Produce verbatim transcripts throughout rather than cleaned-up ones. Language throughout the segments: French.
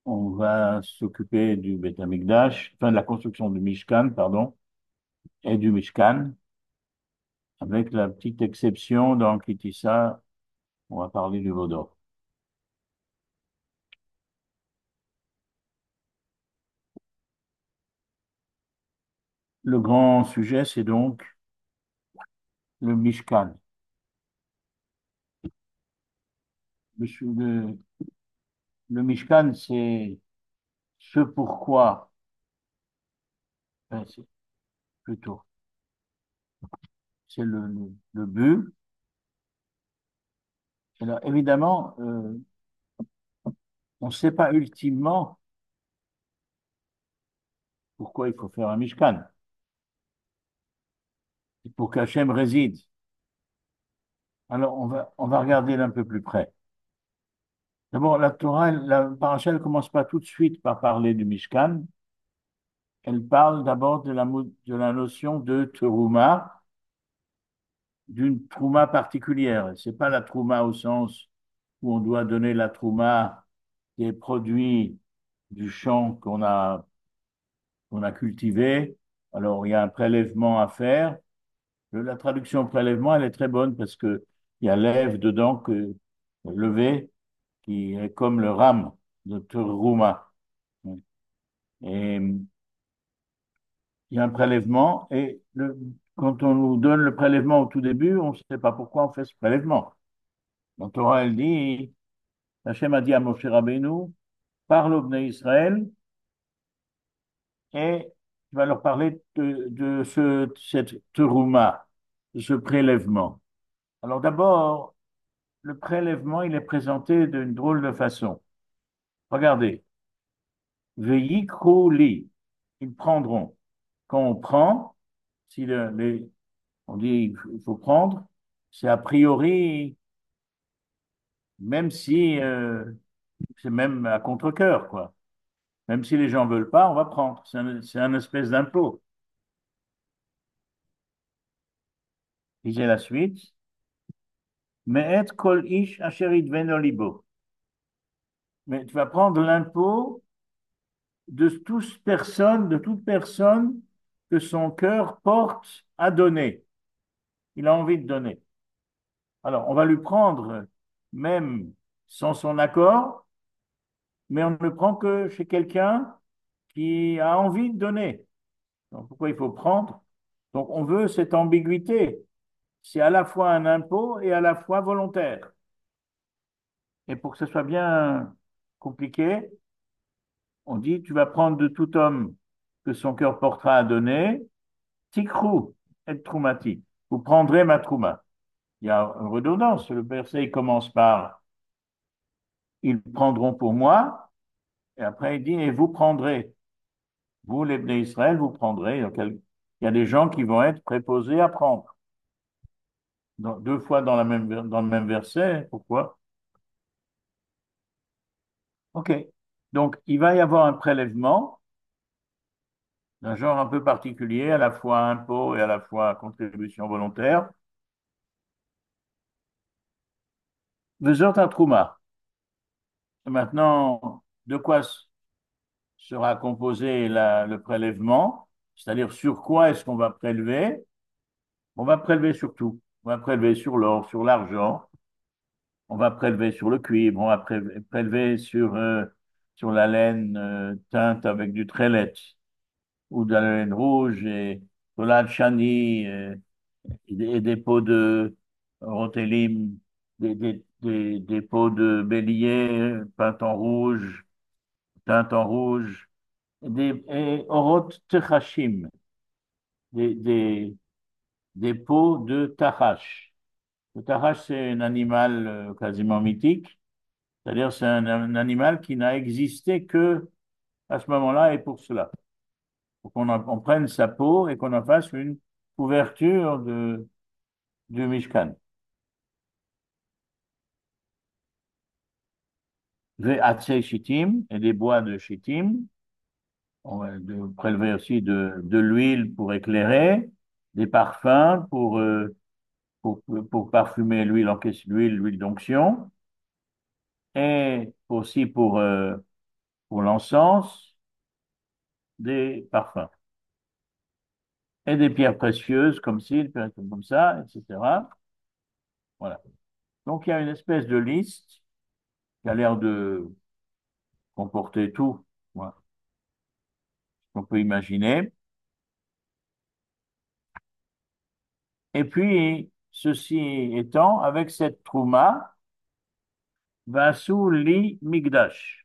On va s'occuper du Beth Amikdash, enfin de la construction du Mishkan, pardon, et du Mishkan, avec la petite exception dans Kitissa, on va parler du Vaudor. Le grand sujet, c'est donc le Mishkan. Le, le, le Mishkan, c'est ce pourquoi, enfin, c'est plutôt, c'est le, le, le but. Alors, évidemment, euh, on ne sait pas ultimement pourquoi il faut faire un Mishkan. C'est pour qu'Hachem réside. Alors, on va, on va regarder d'un peu plus près. D'abord, la Torah, elle- la paracha, elle commence pas tout de suite par parler du Mishkan. Elle parle d'abord de la, mo- de la notion de Teruma, d'une Trouma particulière. C'est pas la Trouma au sens où on doit donner la Trouma des produits du champ qu'on a, qu'on a cultivé. Alors, il y a un prélèvement à faire. Le- La traduction prélèvement, elle est très bonne parce que il y a lève dedans que levé, qui est comme le ram de Teruma. Et il y a un prélèvement et le, quand on nous donne le prélèvement au tout début, on ne sait pas pourquoi on fait ce prélèvement. La Torah, elle dit, Hachem a dit à Moshe Rabbeinu, parle aux Bnei Israël et tu vas leur parler de, de ce, cette terouma, de ce prélèvement. Alors d'abord, le prélèvement, il est présenté d'une drôle de façon. Regardez, Veyikru li, ils prendront. Quand on prend, si le, les, on dit il faut prendre, c'est a priori, même si euh, c'est même à contre-cœur, quoi. Même si les gens veulent pas, on va prendre. C'est un, c'est un espèce d'impôt. Lisez la suite. Mais kol ish asher yidveno libo. Mais tu vas prendre l'impôt de toute personne, de toute personne que son cœur porte à donner. Il a envie de donner. Alors, on va lui prendre même sans son accord, mais on ne le prend que chez quelqu'un qui a envie de donner. Donc, pourquoi il faut prendre? Donc, on veut cette ambiguïté. C'est à la fois un impôt et à la fois volontaire. Et pour que ce soit bien compliqué, on dit, tu vas prendre de tout homme que son cœur portera à donner, tikrou et troumati. Vous prendrez ma trouma. Il y a une redondance. Le verset il commence par, ils prendront pour moi, et après il dit, et vous prendrez. Vous, les Bnei Israël, vous prendrez. Donc, il y a des gens qui vont être préposés à prendre. Dans- deux fois dans la même, dans le même verset. Pourquoi? OK. Donc, il va y avoir un prélèvement d'un genre un peu particulier, à la fois impôt et à la fois contribution volontaire. Vezot un trouma. Maintenant, de quoi s- sera composé la- le prélèvement? C'est-à-dire sur quoi est-ce qu'on va prélever? On va prélever sur tout. On va prélever sur l'or, sur l'argent, on va prélever sur le cuivre, on va pré- prélever sur, euh, sur la laine euh, teinte avec du trélette ou de la laine rouge et de la chani euh, et, des et des peaux de rotélim, des, des, des, des peaux de bélier euh, peintes en rouge, teintes en rouge, des, et orot techachim, des, des, des peaux de tahash. Le tahash, c'est un animal euh, quasiment mythique. C'est-à-dire, c'est un, un animal qui n'a existé que à ce moment-là et pour cela. Pour qu'on en- on prenne sa peau et qu'on en fasse une couverture de, du Mishkan. Ve'atzei shittim et des bois de shittim. On va de- prélever aussi de, de l'huile pour éclairer, des parfums pour, euh, pour, pour parfumer l'huile en question, l'huile, l'huile d'onction, et aussi pour, euh, pour l'encens, des parfums et des pierres précieuses comme ci, comme ça, et cetera. Voilà. Donc il y a une espèce de liste qui a l'air de comporter tout, voilà, qu'on peut imaginer. Et puis, ceci étant, avec cette trouma, va sous li migdash.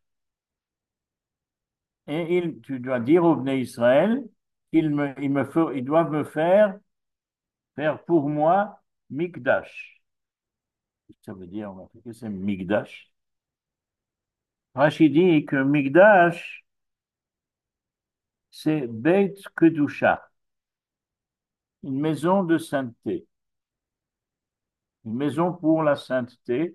Et il, tu dois dire au Bnei Israël qu'ils me, ils me faut- ils doivent me faire, faire pour moi migdash. Ça veut dire, en fait, que c'est migdash. Rachid dit que migdash, c'est Beit Kedusha, une maison de sainteté, une maison pour la sainteté.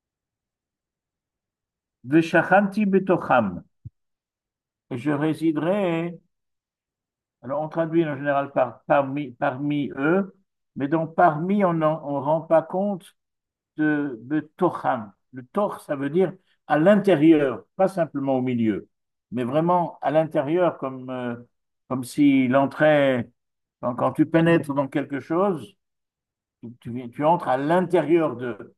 Veshachanti betocham, et je résiderai. Alors, on traduit en général par parmi, parmi eux, mais donc parmi, on ne rend pas compte de, de tocham. Le toch, ça veut dire à l'intérieur, pas simplement au milieu, mais vraiment à l'intérieur, comme, euh, comme s'il entrait, quand, quand tu pénètres dans quelque chose, tu, tu, tu entres à l'intérieur de.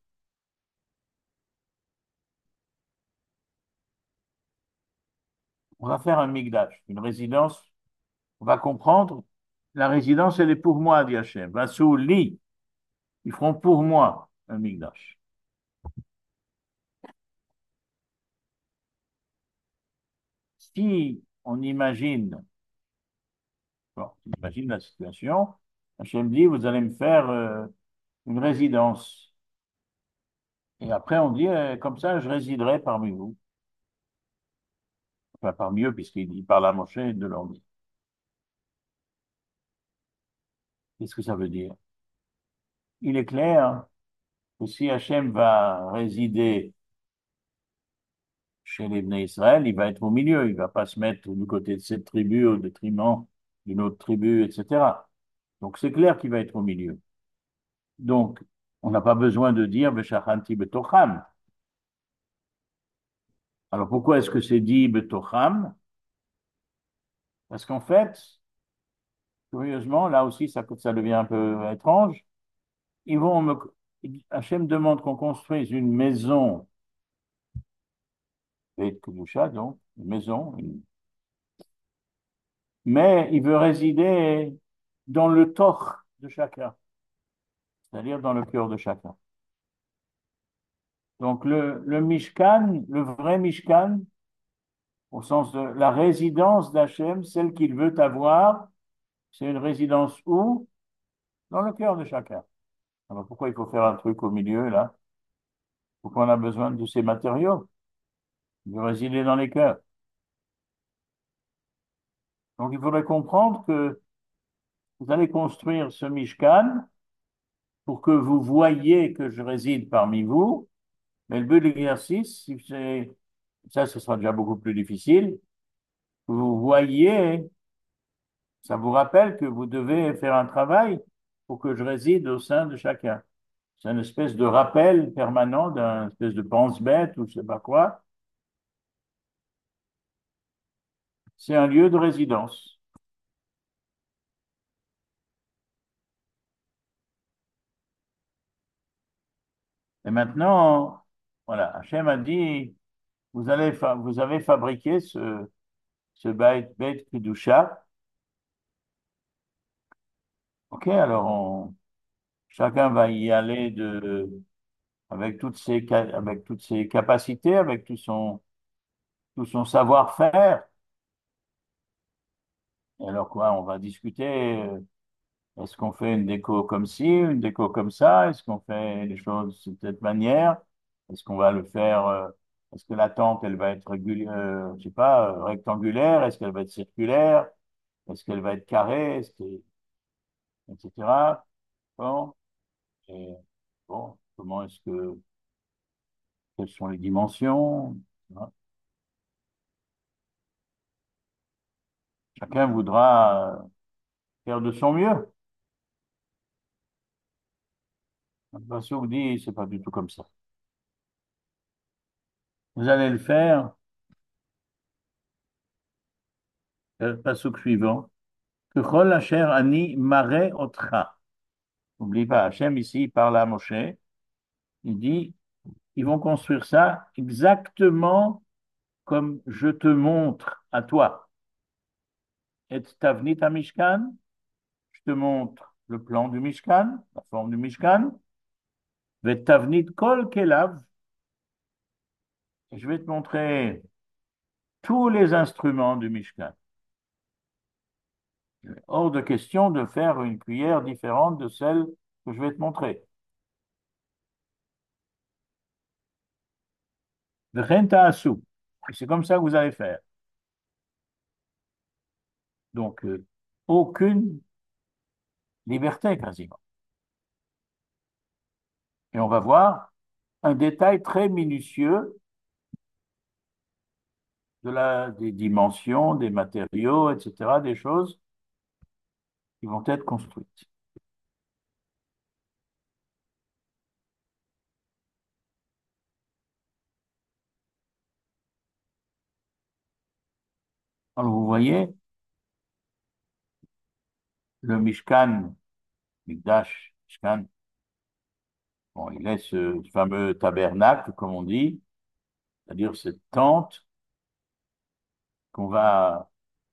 On va faire un migdash, une résidence. On va comprendre, la résidence, elle est pour moi, dit Hachem. Vassou li, ils feront pour moi un migdash. Si on imagine, bon, on imagine la situation, Hachem dit, vous allez me faire euh, une résidence. Et après, on dit, euh, comme ça, je résiderai parmi vous. Enfin, parmi eux, puisqu'il il parle à Moshe de leur dire. Qu'est-ce que ça veut dire? Il est clair que si Hachem va résider chez les Bnei Israël, il va être au milieu. Il ne va pas se mettre du côté de cette tribu au détriment d'une autre tribu, et cetera. Donc, c'est clair qu'il va être au milieu. Donc, on n'a pas besoin de dire Beshachanti betocham. Alors pourquoi est-ce que c'est dit betocham? Parce qu'en fait, curieusement, là aussi ça, ça devient un peu étrange. Ils vont me, Hachem demande qu'on construise une maison, Beit Kedusha, donc, une maison, une- mais il veut résider dans le toch de chacun, c'est-à-dire dans le cœur de chacun. Donc le, le Mishkan, le vrai Mishkan, au sens de la résidence d'Hachem, celle qu'il veut avoir, c'est une résidence où? Dans le cœur de chacun. Alors pourquoi il faut faire un truc au milieu, là? Pourquoi on a besoin de ces matériaux? De résider dans les cœurs. Donc il faudrait comprendre que vous allez construire ce Mishkan pour que vous voyiez que je réside parmi vous. Mais le but de l'exercice, si c'est- ça, ce sera déjà beaucoup plus difficile. Vous voyez, ça vous rappelle que vous devez faire un travail pour que je réside au sein de chacun. C'est une espèce de rappel permanent d'un espèce de pense-bête ou je sais pas quoi. C'est un lieu de résidence. Et maintenant, voilà, Hachem a dit, vous allez, fa- vous avez fabriqué ce, ce Beit, Beit Kedusha. Ok, alors on- chacun va y aller de, avec toutes ses, ca- avec toutes ses capacités, avec tout son, tout son savoir-faire. Et alors quoi, on va discuter, euh, est-ce qu'on fait une déco comme ci, une déco comme ça? Est-ce qu'on fait les choses de cette manière? Est-ce qu'on va le faire, euh, est-ce que la tente, elle va être régulière, euh, je sais pas, euh, rectangulaire? Est-ce qu'elle va être circulaire? Est-ce qu'elle va être carrée? Est-ce que, et cetera. Bon, et, bon, comment est-ce que, quelles sont les dimensions? Hein. Chacun voudra euh, faire de son mieux. Passouk dit, c'est pas du tout comme ça. Vous allez le faire Le pasuk suivant. Kechol asher ani mare otra. N'oublie pas, Hachem ici il parle à Moshe. Il dit, ils vont construire ça exactement comme je te montre à toi. Et tavnit à Mishkan, je te montre le plan du Mishkan, la forme du Mishkan. Ve tavnit kol kelav, et je vais te montrer tous les instruments du Mishkan. Hors de question de faire une cuillère différente de celle que je vais te montrer. V'chen ta'asu. Et c'est comme ça que vous allez faire. Donc, euh, aucune liberté quasiment. Et on va voir un détail très minutieux de la, des dimensions, des matériaux, et cetera, des choses qui vont être construites. Alors, vous voyez, le Mishkan, Mikdash, Mishkan, bon, il est ce fameux tabernacle, comme on dit, c'est-à-dire cette tente qu'on va,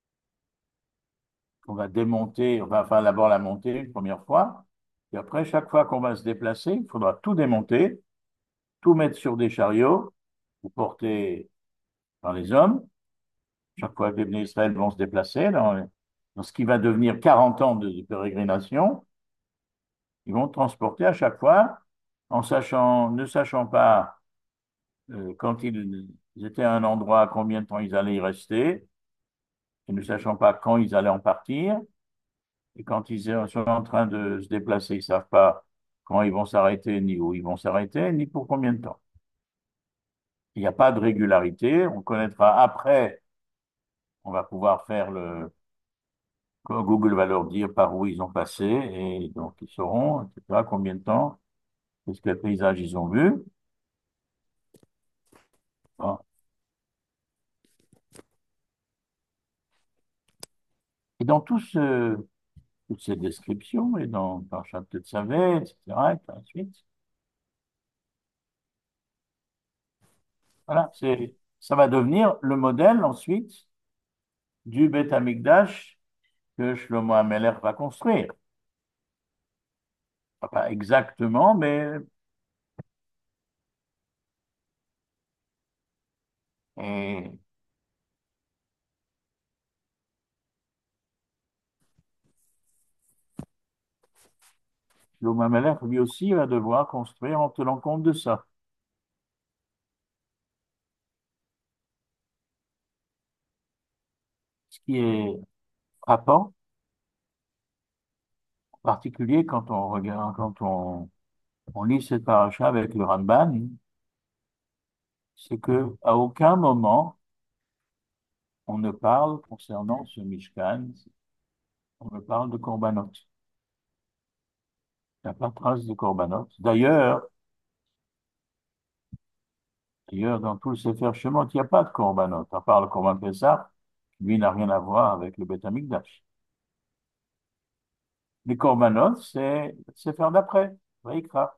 qu'on va démonter, on va enfin d'abord la monter une première fois, et après, chaque fois qu'on va se déplacer, il faudra tout démonter, tout mettre sur des chariots, ou porter par les hommes. Chaque fois que les Bnei Israël vont se déplacer dans, dans ce qui va devenir quarante ans de, de pérégrination, ils vont transporter à chaque fois, en sachant, ne sachant pas euh, quand ils, ils étaient à un endroit, combien de temps ils allaient y rester, et ne sachant pas quand ils allaient en partir. Et quand ils sont en train de se déplacer, ils ne savent pas quand ils vont s'arrêter, ni où ils vont s'arrêter, ni pour combien de temps. Il n'y a pas de régularité. On connaîtra après, on va pouvoir faire le. Google va leur dire par où ils ont passé, et donc ils sauront, et cetera, combien de temps, qu'est-ce que paysage ils ont vu. Bon. Et dans tout ce, toutes ces descriptions, et dans Parashat Tetzavé, et cetera, et par la suite, voilà, c'est, ça va devenir le modèle ensuite du Beth Amikdash que Shlomo HaMelech va construire. Pas exactement, mais et Shlomo HaMelech lui aussi va devoir construire en tenant compte de ça. Ce qui est frappant, en particulier quand on regarde, quand on, on lit cette paracha avec le Ramban, c'est que à aucun moment on ne parle concernant ce Mishkan, on ne parle de Korbanot. Il n'y a pas de trace de Korbanot. D'ailleurs, d'ailleurs, dans tout le Sefer Shemot, il n'y a pas de Korbanot, à part le Korban Pessah, qui lui n'a rien à voir avec le Beth Amikdash. Les Korbanot, c'est le Sefer d'après, Vaikra.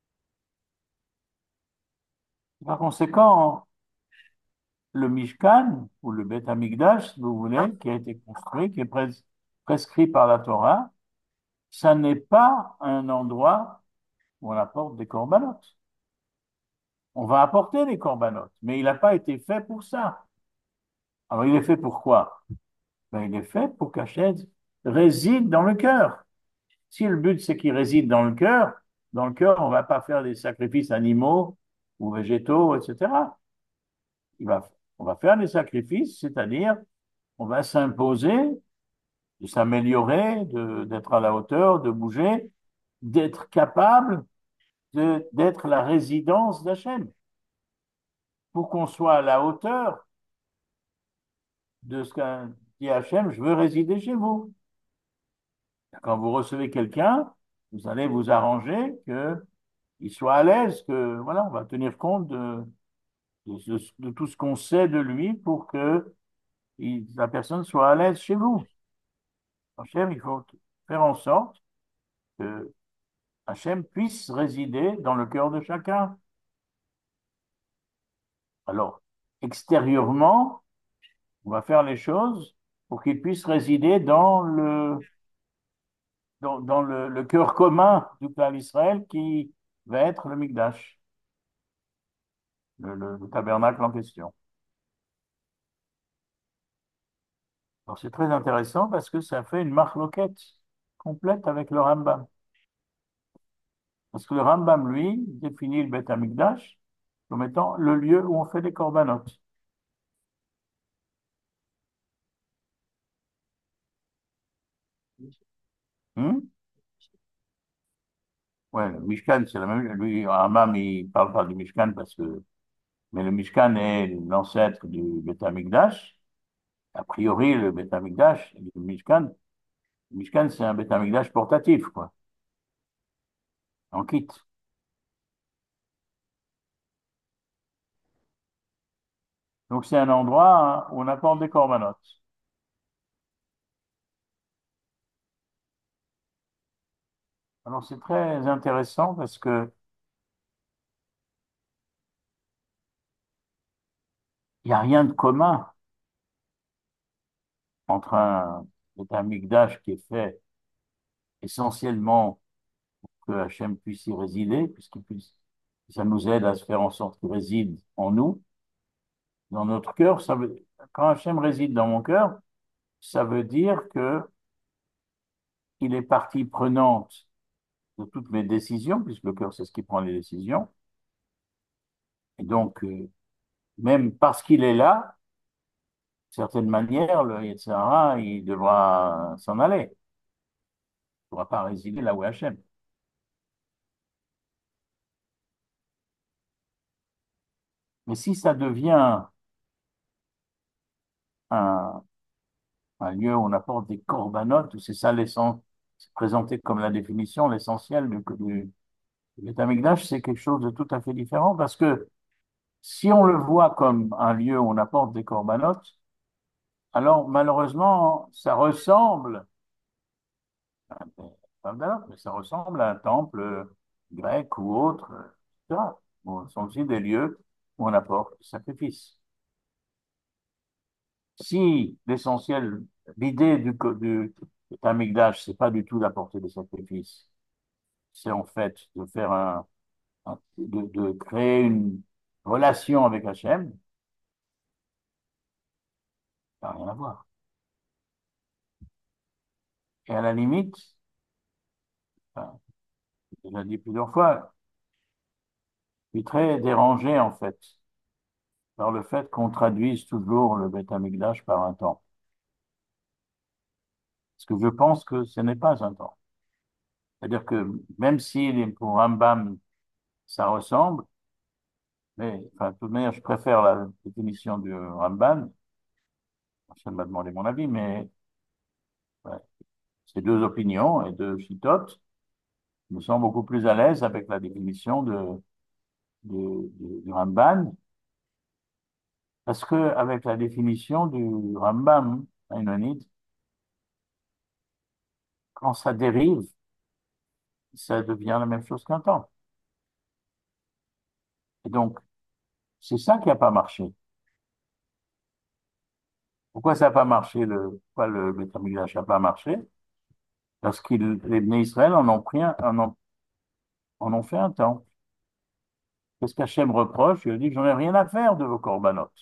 Par conséquent, le Mishkan, ou le Beth Amikdash, si vous voulez, qui a été construit, qui est pres- prescrit par la Torah, ça n'est pas un endroit où on apporte des corbanotes. On va apporter des corbanotes, mais il n'a pas été fait pour ça. Alors, il est fait pour quoi? Ben, il est fait pour qu'Hachem réside dans le cœur. Si le but, c'est qu'il réside dans le cœur, dans le cœur, on ne va pas faire des sacrifices animaux ou végétaux, et cetera. Il va, on va faire des sacrifices, c'est-à-dire, on va s'imposer de s'améliorer, de, d'être à la hauteur, de bouger, d'être capable de, d'être la résidence d'Hachem. Pour qu'on soit à la hauteur de ce qu'a dit Hachem, je veux résider chez vous. Quand vous recevez quelqu'un, vous allez vous arranger qu'il soit à l'aise, que voilà, on va tenir compte de, de, de- de tout ce qu'on sait de lui pour que il- la personne soit à l'aise chez vous. Hachem, il faut faire en sorte que Hachem puisse résider dans le cœur de chacun. Alors, extérieurement, on va faire les choses pour qu'il puisse résider dans le, dans, dans le, le cœur commun du peuple d'Israël qui va être le Mikdash, le, le- le tabernacle en question. Alors, c'est très intéressant parce que ça fait une marloquette complète avec le Rambam. Parce que le Rambam, lui, définit le Beth Amikdash comme étant le lieu où on fait des corbanotes. Hmm. Ouais, le Mishkan, c'est la même. Lui, Rambam, il parle pas du Mishkan parce que. Mais le Mishkan est l'ancêtre du Beth Amikdash. A priori, le Beth Amikdash, le Mishkan, le Mishkan, c'est un Beth Amikdash portatif, quoi, en kit. Donc, c'est un endroit hein, où on apporte des corbanotes. Alors, c'est très intéressant parce que il n'y a rien de commun entre un Beth Amikdash qui est fait essentiellement que Hachem puisse y résider, puisqu'il puisse, ça nous aide à se faire en sorte qu'il réside en nous, dans notre cœur. Ça veut, quand Hachem réside dans mon cœur, ça veut dire que il est partie prenante de toutes mes décisions, puisque le cœur, c'est ce qui prend les décisions. Et donc, euh, même parce qu'il est là, d'une certaine manière, le Yetzirah, il devra s'en aller. Il ne pourra pas résider là où est Hachem. Mais si ça devient un, un lieu où on apporte des corbanotes, c'est ça l'essence, c'est présenté comme la définition, l'essentiel du, du, du Beth Amikdash, c'est quelque chose de tout à fait différent parce que si on le voit comme un lieu où on apporte des corbanotes, alors malheureusement, ça ressemble, pas mal, mais ça ressemble à un temple grec ou autre, et cetera. Bon, ce sont aussi des lieux où on apporte des sacrifices. Si l'essentiel, l'idée du, co- du, du Hamikdash, c'est pas du tout d'apporter des sacrifices, c'est en fait de faire un, un- de, de créer une relation avec Hachem, ça n'a rien à voir. Et à la limite, enfin, je l'ai dit plusieurs fois, je suis très dérangé en fait par le fait qu'on traduise toujours le Beth Amikdash par un temple. Parce que je pense que ce n'est pas un temple. C'est-à-dire que même si les- pour Rambam ça ressemble, mais enfin, de toute manière, je préfère la définition du Ramban. Ça m'a demandé mon avis, mais ouais, c'est deux opinions et deux chitotes. Je me sens beaucoup plus à l'aise avec la définition de, de- de- du Ramban, parce que avec la définition du Rambam, Maïmonide, quand ça dérive, ça devient la même chose qu'un temple. Et donc, c'est ça qui n'a pas marché. Pourquoi ça n'a pas marché, le, pourquoi le Beth Amikdash n'a pas marché? Parce que les Bnei Israël en ont pris un, en ont, en ont fait un temple. Qu'est-ce qu'Hachem reproche? Il dit, j'en ai rien à faire de vos corbanotes.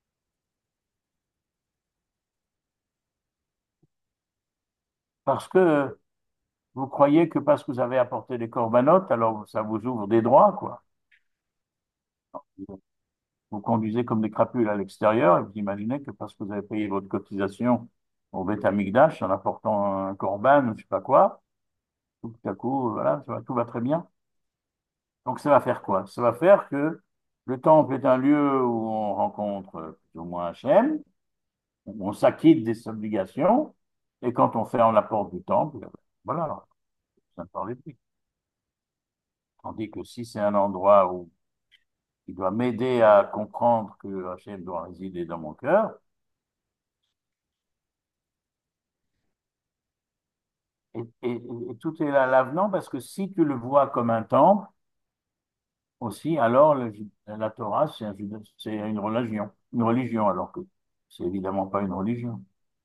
Parce que vous croyez que parce que vous avez apporté des corbanotes, alors ça vous ouvre des droits, quoi. Vous conduisez comme des crapules à l'extérieur et vous imaginez que parce que vous avez payé votre cotisation au Beth Amikdash en apportant un corban, je sais pas quoi, tout à coup, voilà, ça va- tout va très bien. Donc ça va faire quoi? Ça va faire que le temple est un lieu où on rencontre plus ou moins Hachem, où on s'acquitte des obligations, et quand on ferme la porte du temple, voilà, ça ne parle plus. Tandis que si c'est un endroit où il doit m'aider à comprendre que Hachem doit résider dans mon cœur, Et, et- et tout est là l'avenant parce que si tu le vois comme un temple aussi, alors le ju- la Torah, c'est un juda- c'est une religion, une religion, alors que c'est évidemment pas une religion.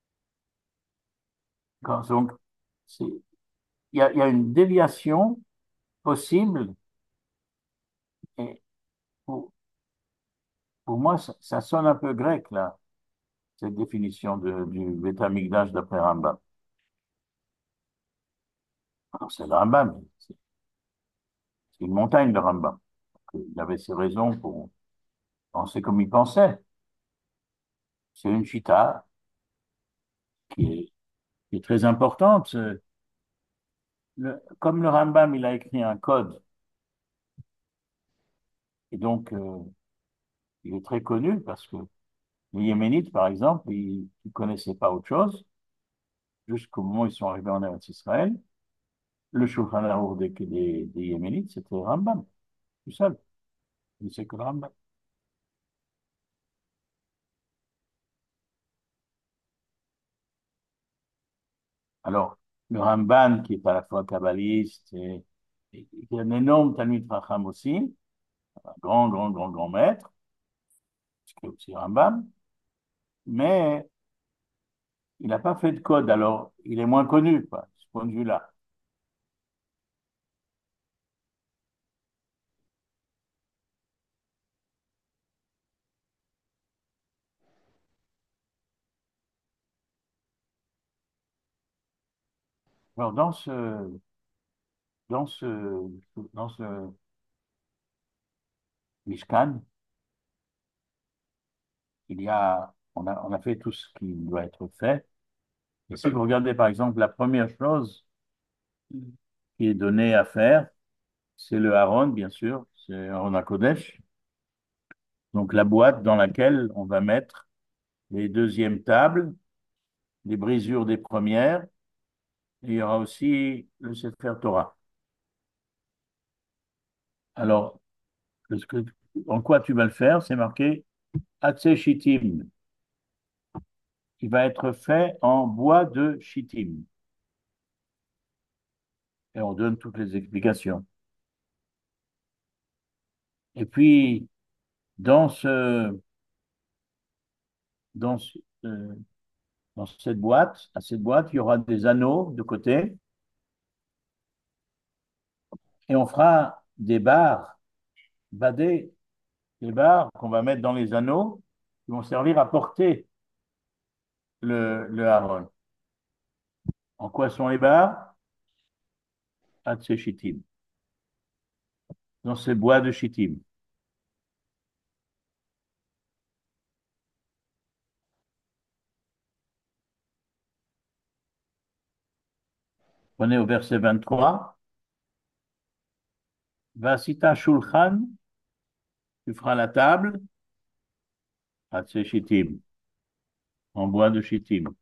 Quand- Donc, c'est- il y a, il y a une déviation possible et pour, pour moi, ça, ça sonne un peu grec, là, cette définition de, du Beth Amikdash d'après Rambam. Alors, c'est le Rambam, c'est c'est une montagne, le Rambam. Donc, il avait ses raisons pour penser comme il pensait. C'est une chita qui est, qui est très importante. Le- comme le Rambam, il a écrit un code, et donc euh, il est très connu parce que les Yéménites, par exemple, ils ne connaissaient pas autre chose jusqu'au moment où ils sont arrivés en Eretz Israël. Le Shulchan Aruch des, des, des Yéménites, c'était le Rambam, tout seul. Il sait que le Rambam. Alors, le Ramban, qui est à la fois kabbaliste et, et qui est un énorme Talmid Chacham aussi, un grand, grand, grand, grand maître, qui est aussi Rambam, mais il n'a pas fait de code, alors il est moins connu, quoi, de ce point de vue-là. Alors, dans ce, dans ce, dans ce Mishkan, il y a, on a, on a fait tout ce qui doit être fait. Et si vous regardez, par exemple, la première chose qui est donnée à faire, c'est le Aaron, bien sûr, c'est Aaron HaKodesh. Donc, la boîte dans laquelle on va mettre les deuxièmes tables, les brisures des premières, et il y aura aussi le Sefer Torah. Alors, ce que- en quoi tu vas le faire? C'est marqué Atzeh Shittim. Il va être fait en bois de Shittim. Et on donne toutes les explications. Et puis, dans ce, dans ce- euh, dans cette boîte, à cette boîte, il y aura des anneaux de côté et on fera des barres badées, des barres qu'on va mettre dans les anneaux qui vont servir à porter le, le haron. En quoi sont les barres? Shittim. Dans ces bois de Shittim. On est au verset vingt-trois. Vasita Shulchan, tu feras la table, Shittim, en bois de Shittim.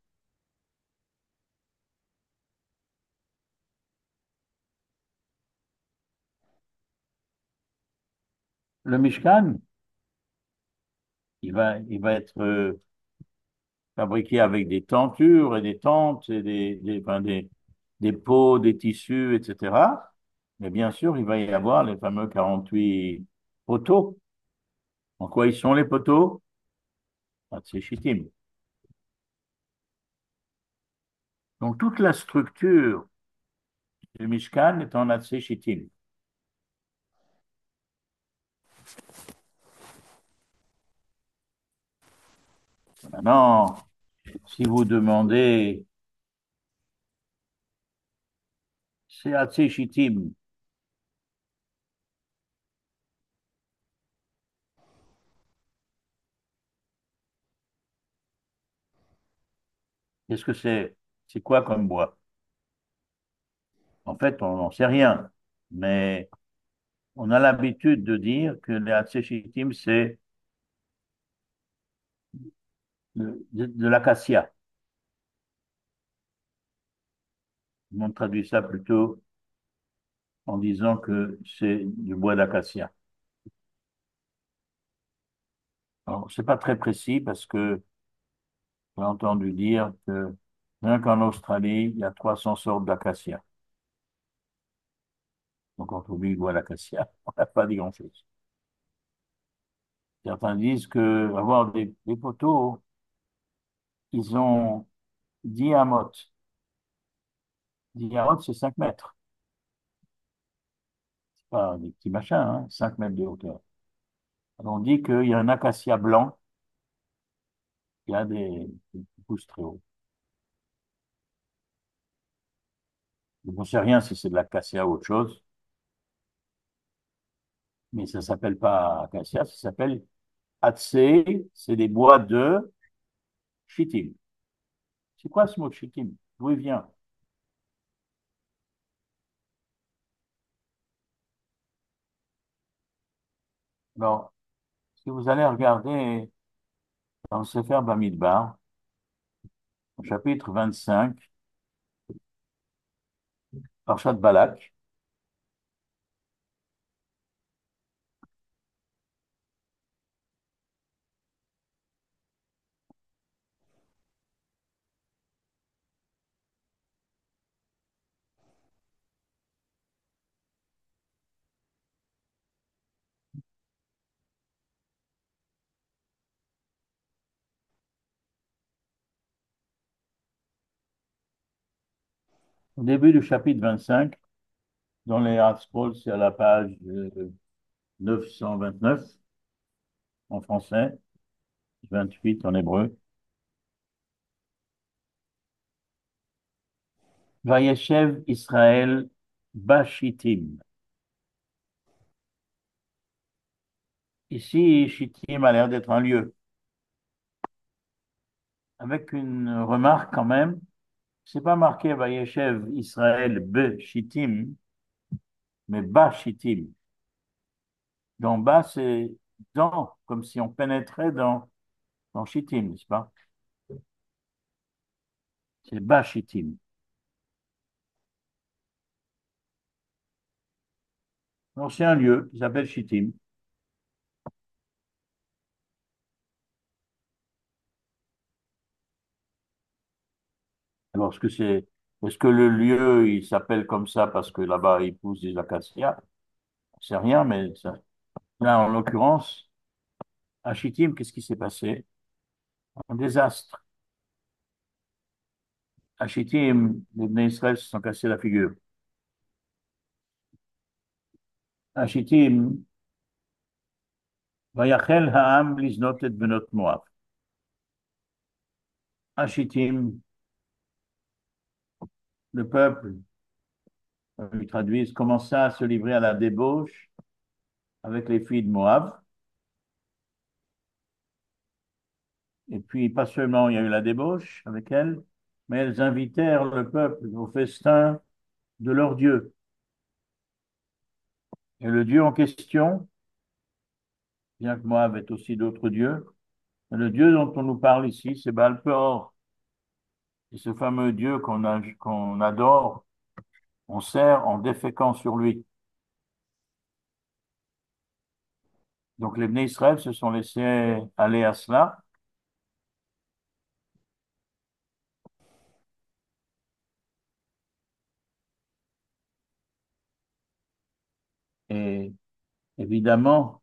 Le Mishkan, il va, il va être euh, fabriqué avec des tentures et des tentes et des, des, enfin, des, des peaux, des tissus, et cetera. Mais bien sûr, il va y avoir les fameux quarante-huit poteaux. En quoi ils sont les poteaux? Ah, c'est Shittim. Donc toute la structure du Mishkan est en Atsé Shittim. Maintenant, si vous demandez, c'est Atsé Shittim, qu'est-ce que c'est? C'est quoi comme bois? En fait, on n'en sait rien. Mais on a l'habitude de dire que les Atsé Shittim, c'est de, de, de l'acacia. On traduit ça plutôt en disant que c'est du bois d'acacia. Alors, c'est pas très précis parce que j'ai entendu dire que Rien qu'en Australie, il y a trois cents sortes d'acacia. Donc, quand on dit bois d'acacia, on n'a pas dit grand-chose. Certains disent que avoir des, des poteaux, ils ont dix amotes. dix amotes, c'est cinq mètres. C'est pas des petits machins, hein, cinq mètres de hauteur. Alors, on dit qu'il y a un acacia blanc qui a des, des pousses très haut. Je ne sais rien si c'est de l'acacia ou autre chose, mais ça ne s'appelle pas acacia, ça s'appelle atsé, c'est des bois de chittim. C'est quoi ce mot chittim? D'où il vient? Alors, si vous allez regarder dans le Sefer Bamidbar, au chapitre vingt-cinq, Parshat Balak, au début du chapitre vingt-cinq, dans les Scrolls, c'est à la page euh, neuf cent vingt-neuf en français, vingt-huit en hébreu. Vayeshev Israël Bashittim. Ici, Shittim a l'air d'être un lieu, avec une remarque quand même. C'est pas marqué Vayeshev Israël Bashittim, mais Bashittim. Donc bas, c'est dans, comme si on pénétrait dans, dans Shittim, n'est-ce pas? C'est Bashittim. Donc c'est un lieu qui s'appelle Shittim. Alors, est-ce que c'est, est-ce que le lieu, il s'appelle comme ça parce que là-bas, il pousse des acacias? C'est rien, mais ça, là, en l'occurrence, à Shittim, qu'est-ce qui s'est passé? Un désastre. À Shittim, les Bnei Israël se sont cassés la figure. À Shittim, Vayachel ha'am liznot et benot Moab. À Shittim, le peuple, euh, ils traduisent, commença à se livrer à la débauche avec les filles de Moab. Et puis, pas seulement il y a eu la débauche avec elles, mais elles invitèrent le peuple au festin de leur Dieu. Et le Dieu en question, bien que Moab ait aussi d'autres dieux, mais le Dieu dont on nous parle ici, c'est Baal-Peor. C'est ce fameux Dieu qu'on a- qu'on adore, on sert en déféquant sur lui. Donc les Bnei Israël se sont laissés aller à cela. Et évidemment,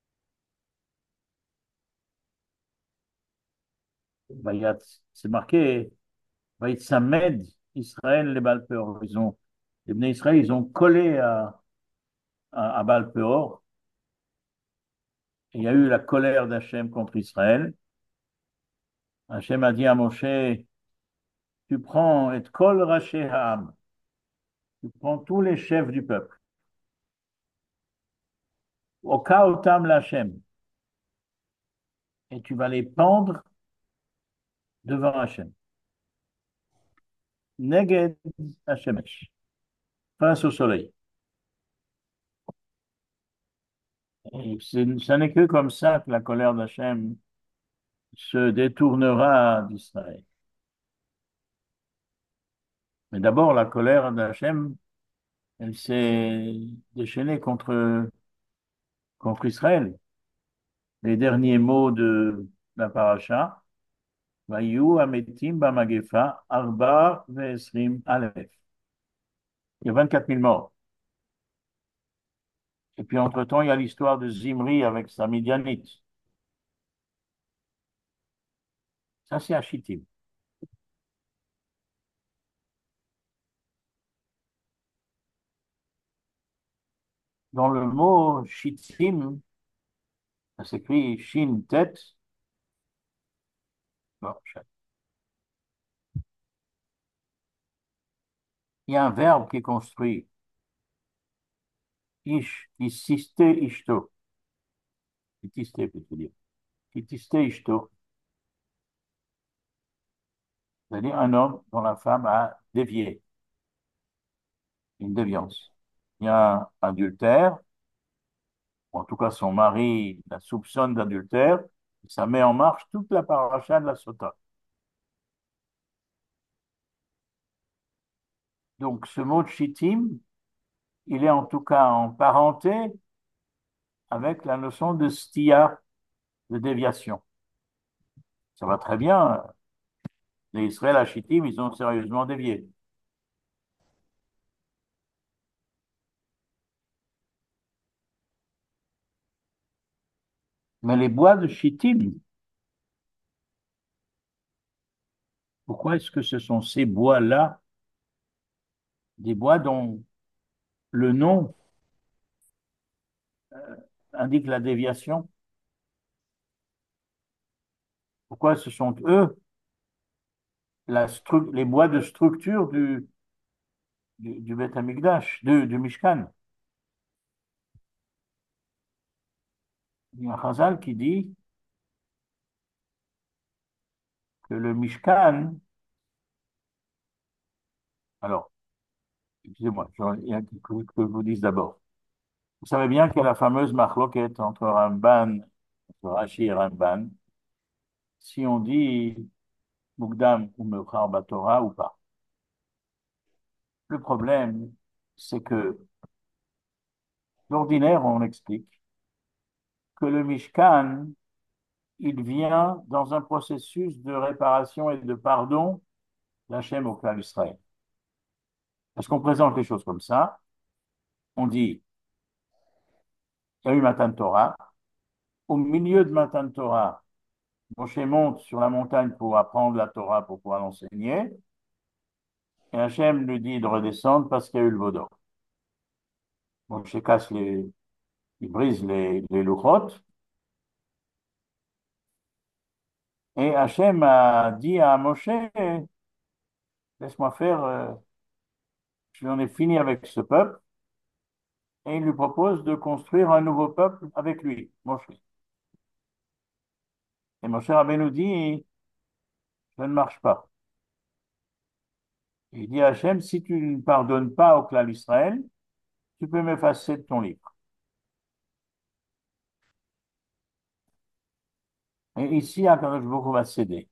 Vayat- c'est marqué, Vaïtsamed, Israël, les Baal-Peor. Ils ont, les Bnei Israël, ils ont collé à, à, à Baal-Peor. Et il y a eu la colère d'Hachem contre Israël. Hachem a dit à Moshe, tu prends et kol raché ha'am, tu prends tous les chefs du peuple, okaotam l'Hachem, et tu vas les pendre devant Hachem, neged Hashemesh, face au soleil. Et c'est- ce n'est que comme ça que la colère d'Hachem se détournera d'Israël. Mais d'abord, la colère d'Hachem, elle s'est déchaînée contre, contre Israël. Les derniers mots de la paracha, Vayu Ametim Bamagefa, Arba Vesrim Aleph. Il y a vingt-quatre mille morts. Et puis, entre-temps, il y a l'histoire de Zimri avec sa Midianite. Ça, c'est à Chittim. Dans le mot Chittim, ça s'écrit Shin tête. Bon, il y a un verbe qui est construit. Ish, isiste ishto. Kitiste, peut-être dire. Kitiste ishto. C'est-à-dire un homme dont la femme a dévié, une déviance. Il y a un adultère, en tout cas son mari la soupçonne d'adultère, ça met en marche toute la paracha de la Sota. Donc ce mot de shittim, il est en tout cas en parenté avec la notion de stia, de déviation. Ça va très bien. Les Israël à Shittim, ils ont sérieusement dévié. Mais les bois de Shittim, pourquoi est-ce que ce sont ces bois-là, des bois dont le nom indique la déviation? Pourquoi ce sont eux la stru- les bois de structure du, du, du Beth Amikdash, du, du Mishkan? Il y a un Chazal qui dit que le Mishkan, alors, excusez-moi, je- il y a quelque chose que je vous dise d'abord. Vous savez bien qu'il y a la fameuse marloquette entre Ramban, entre Rashi et Ramban, si on dit Mukdam ou Meuchar Batorah ou pas. Le problème, c'est que d'ordinaire, on explique que le Mishkan, il vient dans un processus de réparation et de pardon d'Hachem au clan d'Israël. Parce qu'on présente les choses comme ça, on dit, il y a eu Matan Torah, au milieu de Matan Torah, Moshe monte sur la montagne pour apprendre la Torah, pour pouvoir l'enseigner, et Hachem lui dit de redescendre parce qu'il y a eu le Vaudor. Moshe casse les, il brise les, les louchotes, et Hachem a dit à Moshe, laisse-moi faire, euh, je en ai fini avec ce peuple, et il lui propose de construire un nouveau peuple avec lui, Moshe. Et Moshe Rabbeinu dit, ça ne marche pas. Il dit à Hachem, si tu ne pardonnes pas au clan d'Israël, tu peux m'effacer de ton livre. Et ici, Akadosh Baruch Hu va céder.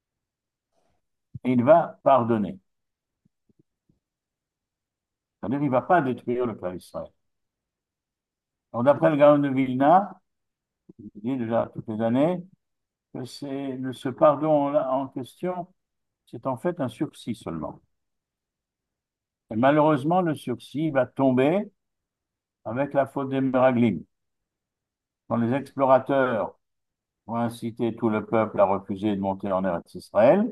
Et il va pardonner. C'est-à-dire qu'il ne va pas détruire le clan d'Israël. Alors, d'après le Gaon de Vilna, il dit déjà toutes les années, que c'est ce pardon en question, c'est en fait un sursis seulement. Et malheureusement, le sursis va tomber avec la faute des Meraglim. Quand les explorateurs ont incité tout le peuple à refuser de monter en Eretz Israël,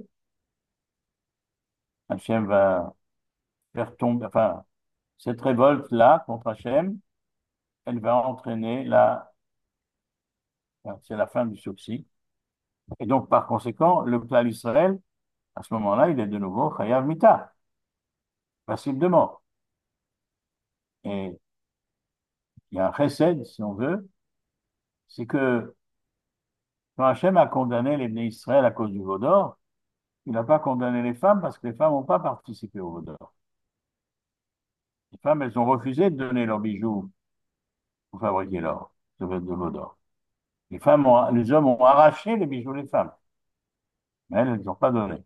Hachem va faire tomber, enfin, cette révolte-là contre Hachem, elle va entraîner la, enfin, c'est la fin du sursis. Et donc, par conséquent, le clan d'Israël, à ce moment-là, il est de nouveau Chayav Mita, passible de mort. Et il y a un chesed, si on veut, c'est que quand Hachem a condamné les Bnei Israël à cause du Vaudor, il n'a pas condamné les femmes parce que les femmes n'ont pas participé au Vaudor. Les femmes, elles ont refusé de donner leurs bijoux pour fabriquer l'or, de Vaudor. Les femmes ont- les hommes ont arraché les bijoux des femmes, mais elles, elles n'ont pas donné.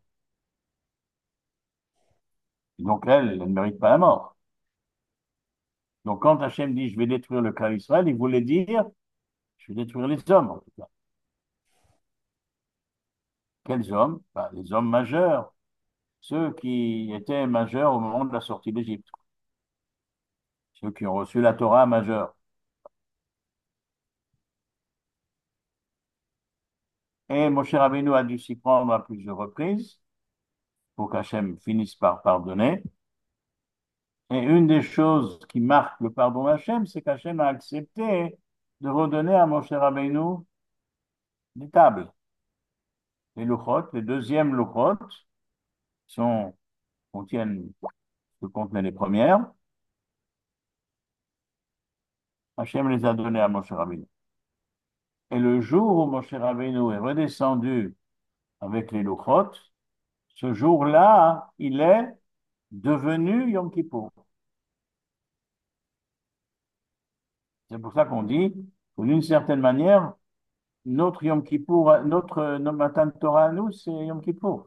Et donc, elles, elles ne méritent pas la mort. Donc, quand Hachem dit je vais détruire le clan d'Israël, il voulait dire je vais détruire les hommes, en tout cas. Quels hommes? Ben, les hommes majeurs, ceux qui étaient majeurs au moment de la sortie d'Égypte, ceux qui ont reçu la Torah majeure. Et Moshe Rabbeinu a dû s'y prendre à plusieurs reprises pour qu'Hachem finisse par pardonner. Et une des choses qui marque le pardon d'Hachem, c'est qu'Hachem a accepté de redonner à Moshe Rabbeinu des tables, les louchot, les deuxièmes louchot sont, contiennent ce que contenaient les premières. Hachem les a données à Moshe Rabbeinu. Et le jour où Moshe Rabbeinu est redescendu avec les louchot, ce jour-là, il est devenu Yom Kippour. C'est pour ça qu'on dit que d'une certaine manière, notre Yom Kippour, notre, notre Matan Torah à nous, c'est Yom Kippour.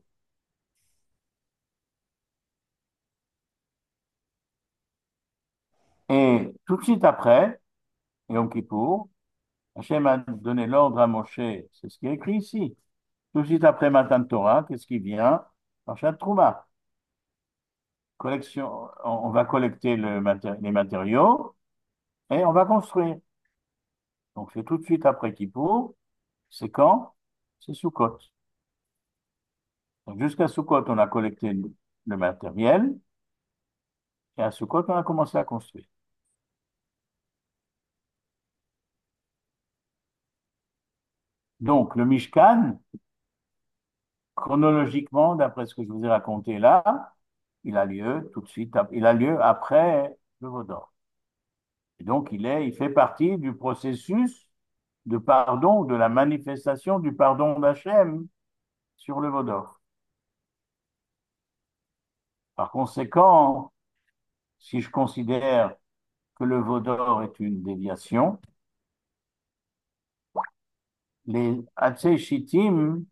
Et tout de suite après, Yom Kippour, Hachem a donné l'ordre à Moshe, c'est ce qui est écrit ici. Tout de suite après Matan Torah, qu'est-ce qui vient? Parashat Trouma. Collection, on on va collecter le maté- les matériaux et on va construire. Donc c'est tout de suite après Kippour. C'est quand? C'est Sukkot. Donc, jusqu'à Sukkot, on a collecté le le matériel et à Sukkot, on a commencé à construire. Donc le Mishkan, chronologiquement, d'après ce que je vous ai raconté là, il a lieu tout de suite, ap- il a lieu après le Vaudor. Et donc, il est, il fait partie du processus de pardon, de la manifestation du pardon d'Hachem sur le Vaudor. Par conséquent, si je considère que le Vaudor est une déviation, les Hatzei Shittim,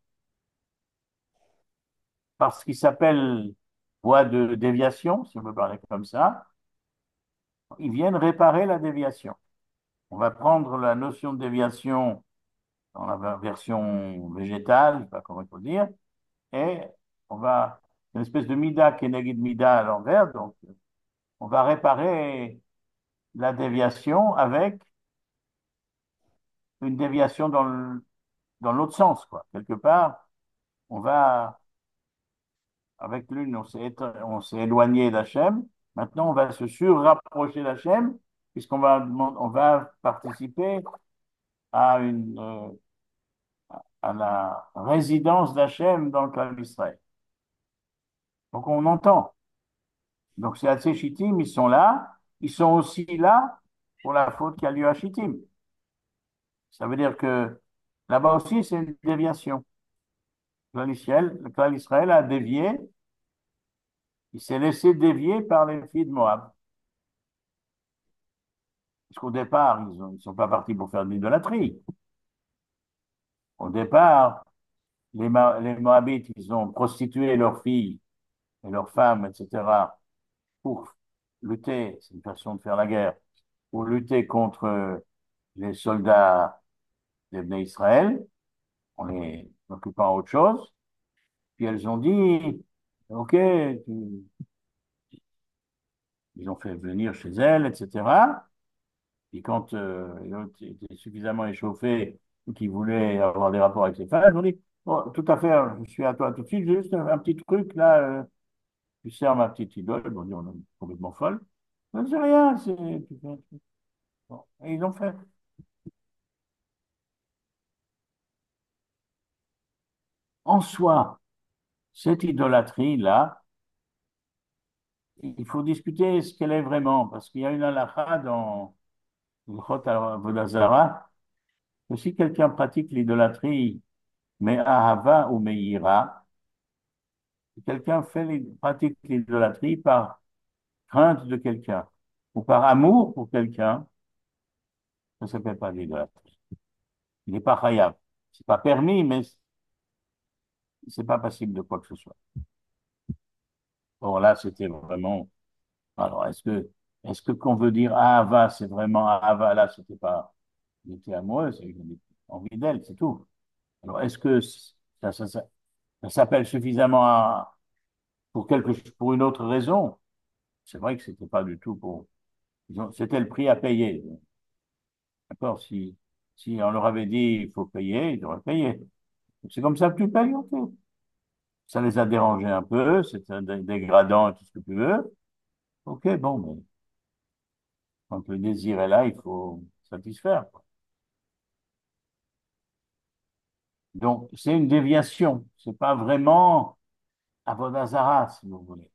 parce qu'ils s'appellent voie de déviation, si on peut parler comme ça, ils viennent réparer la déviation. On va prendre la notion de déviation dans la version végétale, je ne sais pas comment il faut dire, et on va, une espèce de mida kenegid mida à l'envers, donc on va réparer la déviation avec une déviation dans le, dans l'autre sens, quoi. Quelque part, on va, avec l'une, on s'est, on s'est éloigné d'Hachem, maintenant on va se surrapprocher d'Hachem, puisqu'on va, on va participer à une, euh, à la résidence d'Hachem dans le clan d'Israël. Donc on entend. Donc c'est assez Shittim, ils sont là. Ils sont aussi là pour la faute qui a lieu à Shittim. Ça veut dire que là-bas aussi, c'est une déviation. Le clan d'Israël, le clan d'Israël a dévié, il s'est laissé dévier par les filles de Moab. Parce qu'au départ, ils ne sont pas partis pour faire de l'idolâtrie. Au départ, les, les Moabites, ils ont prostitué leurs filles et leurs femmes, et cetera, pour lutter, c'est une façon de faire la guerre, pour lutter contre les soldats d'Ibn Israël, en les occupant à autre chose. Puis elles ont dit, OK, tu- ils ont fait venir chez elles, et cetera. Et quand euh, l'autre était suffisamment échauffé, qu'il voulait avoir des rapports avec ses femmes, elles ont dit, bon, tout à fait, je suis à toi tout de suite, juste un, un petit truc là, euh, tu sers ma petite idole. Bon, on est complètement folle. Non, c'est rien, c'est. tu fais- bon. Et ils l'ont fait. En soi, cette idolâtrie-là, il faut discuter ce qu'elle est vraiment, parce qu'il y a une halakha dans le Chot Avodah Zarah, que si quelqu'un pratique l'idolâtrie, mais ahava ou meira, si quelqu'un fait, l'id- pratique l'idolâtrie par crainte de quelqu'un, ou par amour pour quelqu'un, ça ne s'appelle pas de l'idolâtrie. Il n'est pas khayab. C'est pas permis, mais c'est pas passible de quoi que ce soit. Or là, c'était vraiment. Alors, est-ce que, est-ce que qu'on veut dire ahava, c'est vraiment ahava, là, c'était pas. Il était amoureux, c'est il avait envie d'elle, c'est tout. Alors, est-ce que ça, ça, ça- ça s'appelle suffisamment à- pour quelque, pour une autre raison. C'est vrai que c'était pas du tout pour, ils ont- c'était le prix à payer. D'accord? Si, si on leur avait dit il faut payer, ils auraient payé. C'est comme ça que tu payes, ok. Ça les a dérangés un peu, c'est un dé- dégradant et tout ce que tu veux. Ok, bon, mais quand le désir est là, il faut satisfaire, quoi. Donc, c'est une déviation. C'est pas vraiment Avodazara, si vous voulez.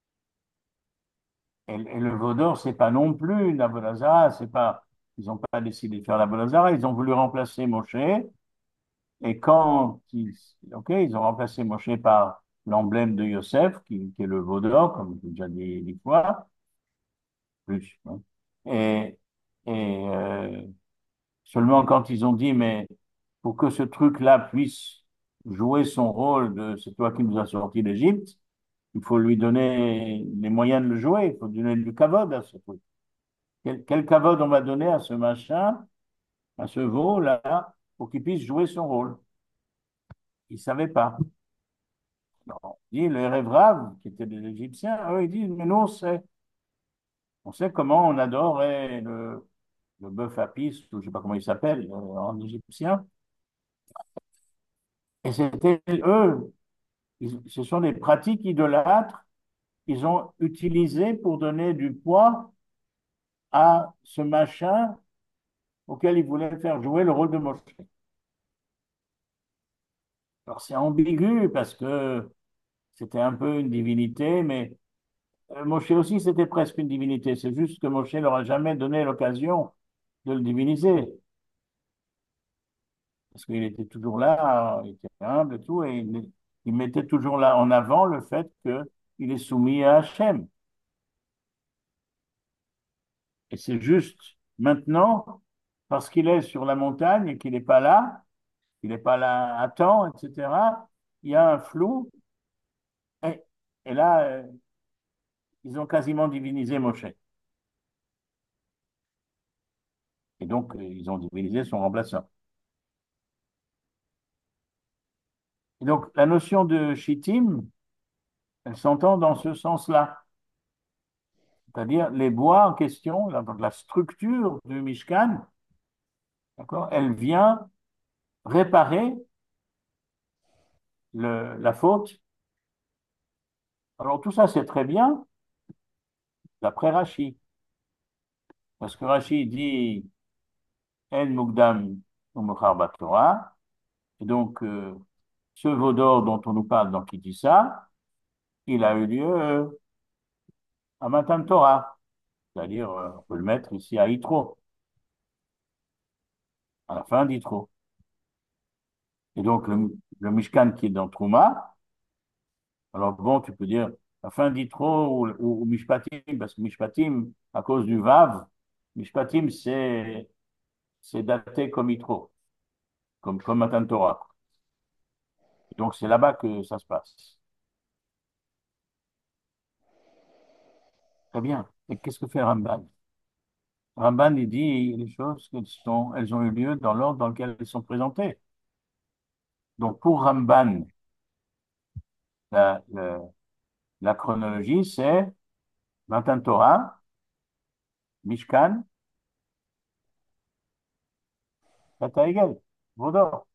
Et, et le Vaudor, c'est pas non plus une Avodazara. C'est pas, ils n'ont pas décidé de faire l'Avodazara. Ils ont voulu remplacer Moshe. Et quand ils, ok, ils ont remplacé Moshe par l'emblème de Yosef, qui, qui est le Vaudor, comme j'ai déjà dit dix fois, plus, hein. Et, et euh, seulement quand ils ont dit, mais pour que ce truc-là puisse jouer son rôle de c'est toi qui nous as sortis d'Égypte, il faut lui donner les moyens de le jouer, il faut donner du kavod à ce truc. Quel, quel kavod on va donner à ce machin, à ce veau-là, pour qu'il puisse jouer son rôle? Ils ne savaient pas. Alors, on dit, les rêves qui étaient des Égyptiens, eux, ils disent, mais nous, on sait. On sait comment on adorait le, le bœuf à piste, ou je ne sais pas comment il s'appelle euh, en égyptien. Et c'était eux, ils- ce sont des pratiques idolâtres qu'ils ont utilisées pour donner du poids à ce machin auquel ils voulaient faire jouer le rôle de Moshe. Alors c'est ambigu parce que c'était un peu une divinité, mais euh, Moshe aussi c'était presque une divinité. C'est juste que Moshe leur a jamais donné l'occasion de le diviniser. Parce qu'il était toujours là, il était humble et tout, et il, il mettait toujours là en avant le fait qu'il est soumis à Hachem. Et c'est juste maintenant, parce qu'il est sur la montagne et qu'il n'est pas là, il n'est pas là à temps, et cetera, il y a un flou, et, et là, euh, ils ont quasiment divinisé Moshe. Et donc, euh, ils ont divinisé son remplaçant. Et donc, la notion de Shittim, elle s'entend dans ce sens-là. C'est-à-dire, les bois en question, la, la structure du Mishkan, d'accord, elle vient réparer le, la faute. Alors, tout ça, c'est très bien, d'après Rashi. Parce que Rashi dit El Mukdam Umechar Torah. Et donc, euh, ce veau d'or dont on nous parle dans qui dit ça, il a eu lieu euh, à Matan Torah. C'est-à-dire, euh, on peut le mettre ici à Yitro, à la fin d'Yitro. Et donc, le, le Mishkan qui est dans Trouma, alors bon, tu peux dire la fin d'Yitro ou, ou, ou Mishpatim, parce que Mishpatim, à cause du Vav, Mishpatim, c'est c'est daté comme Yitro, comme, comme Matan Torah. Donc, c'est là-bas que ça se passe. Très bien. Et qu'est-ce que fait Ramban? Ramban, il dit les choses, qu'elles sont, elles ont eu lieu dans l'ordre dans lequel elles sont présentées. Donc, pour Ramban, la, la, la chronologie, c'est Matan Torah, Mishkan, Bata Egel, Vaudor.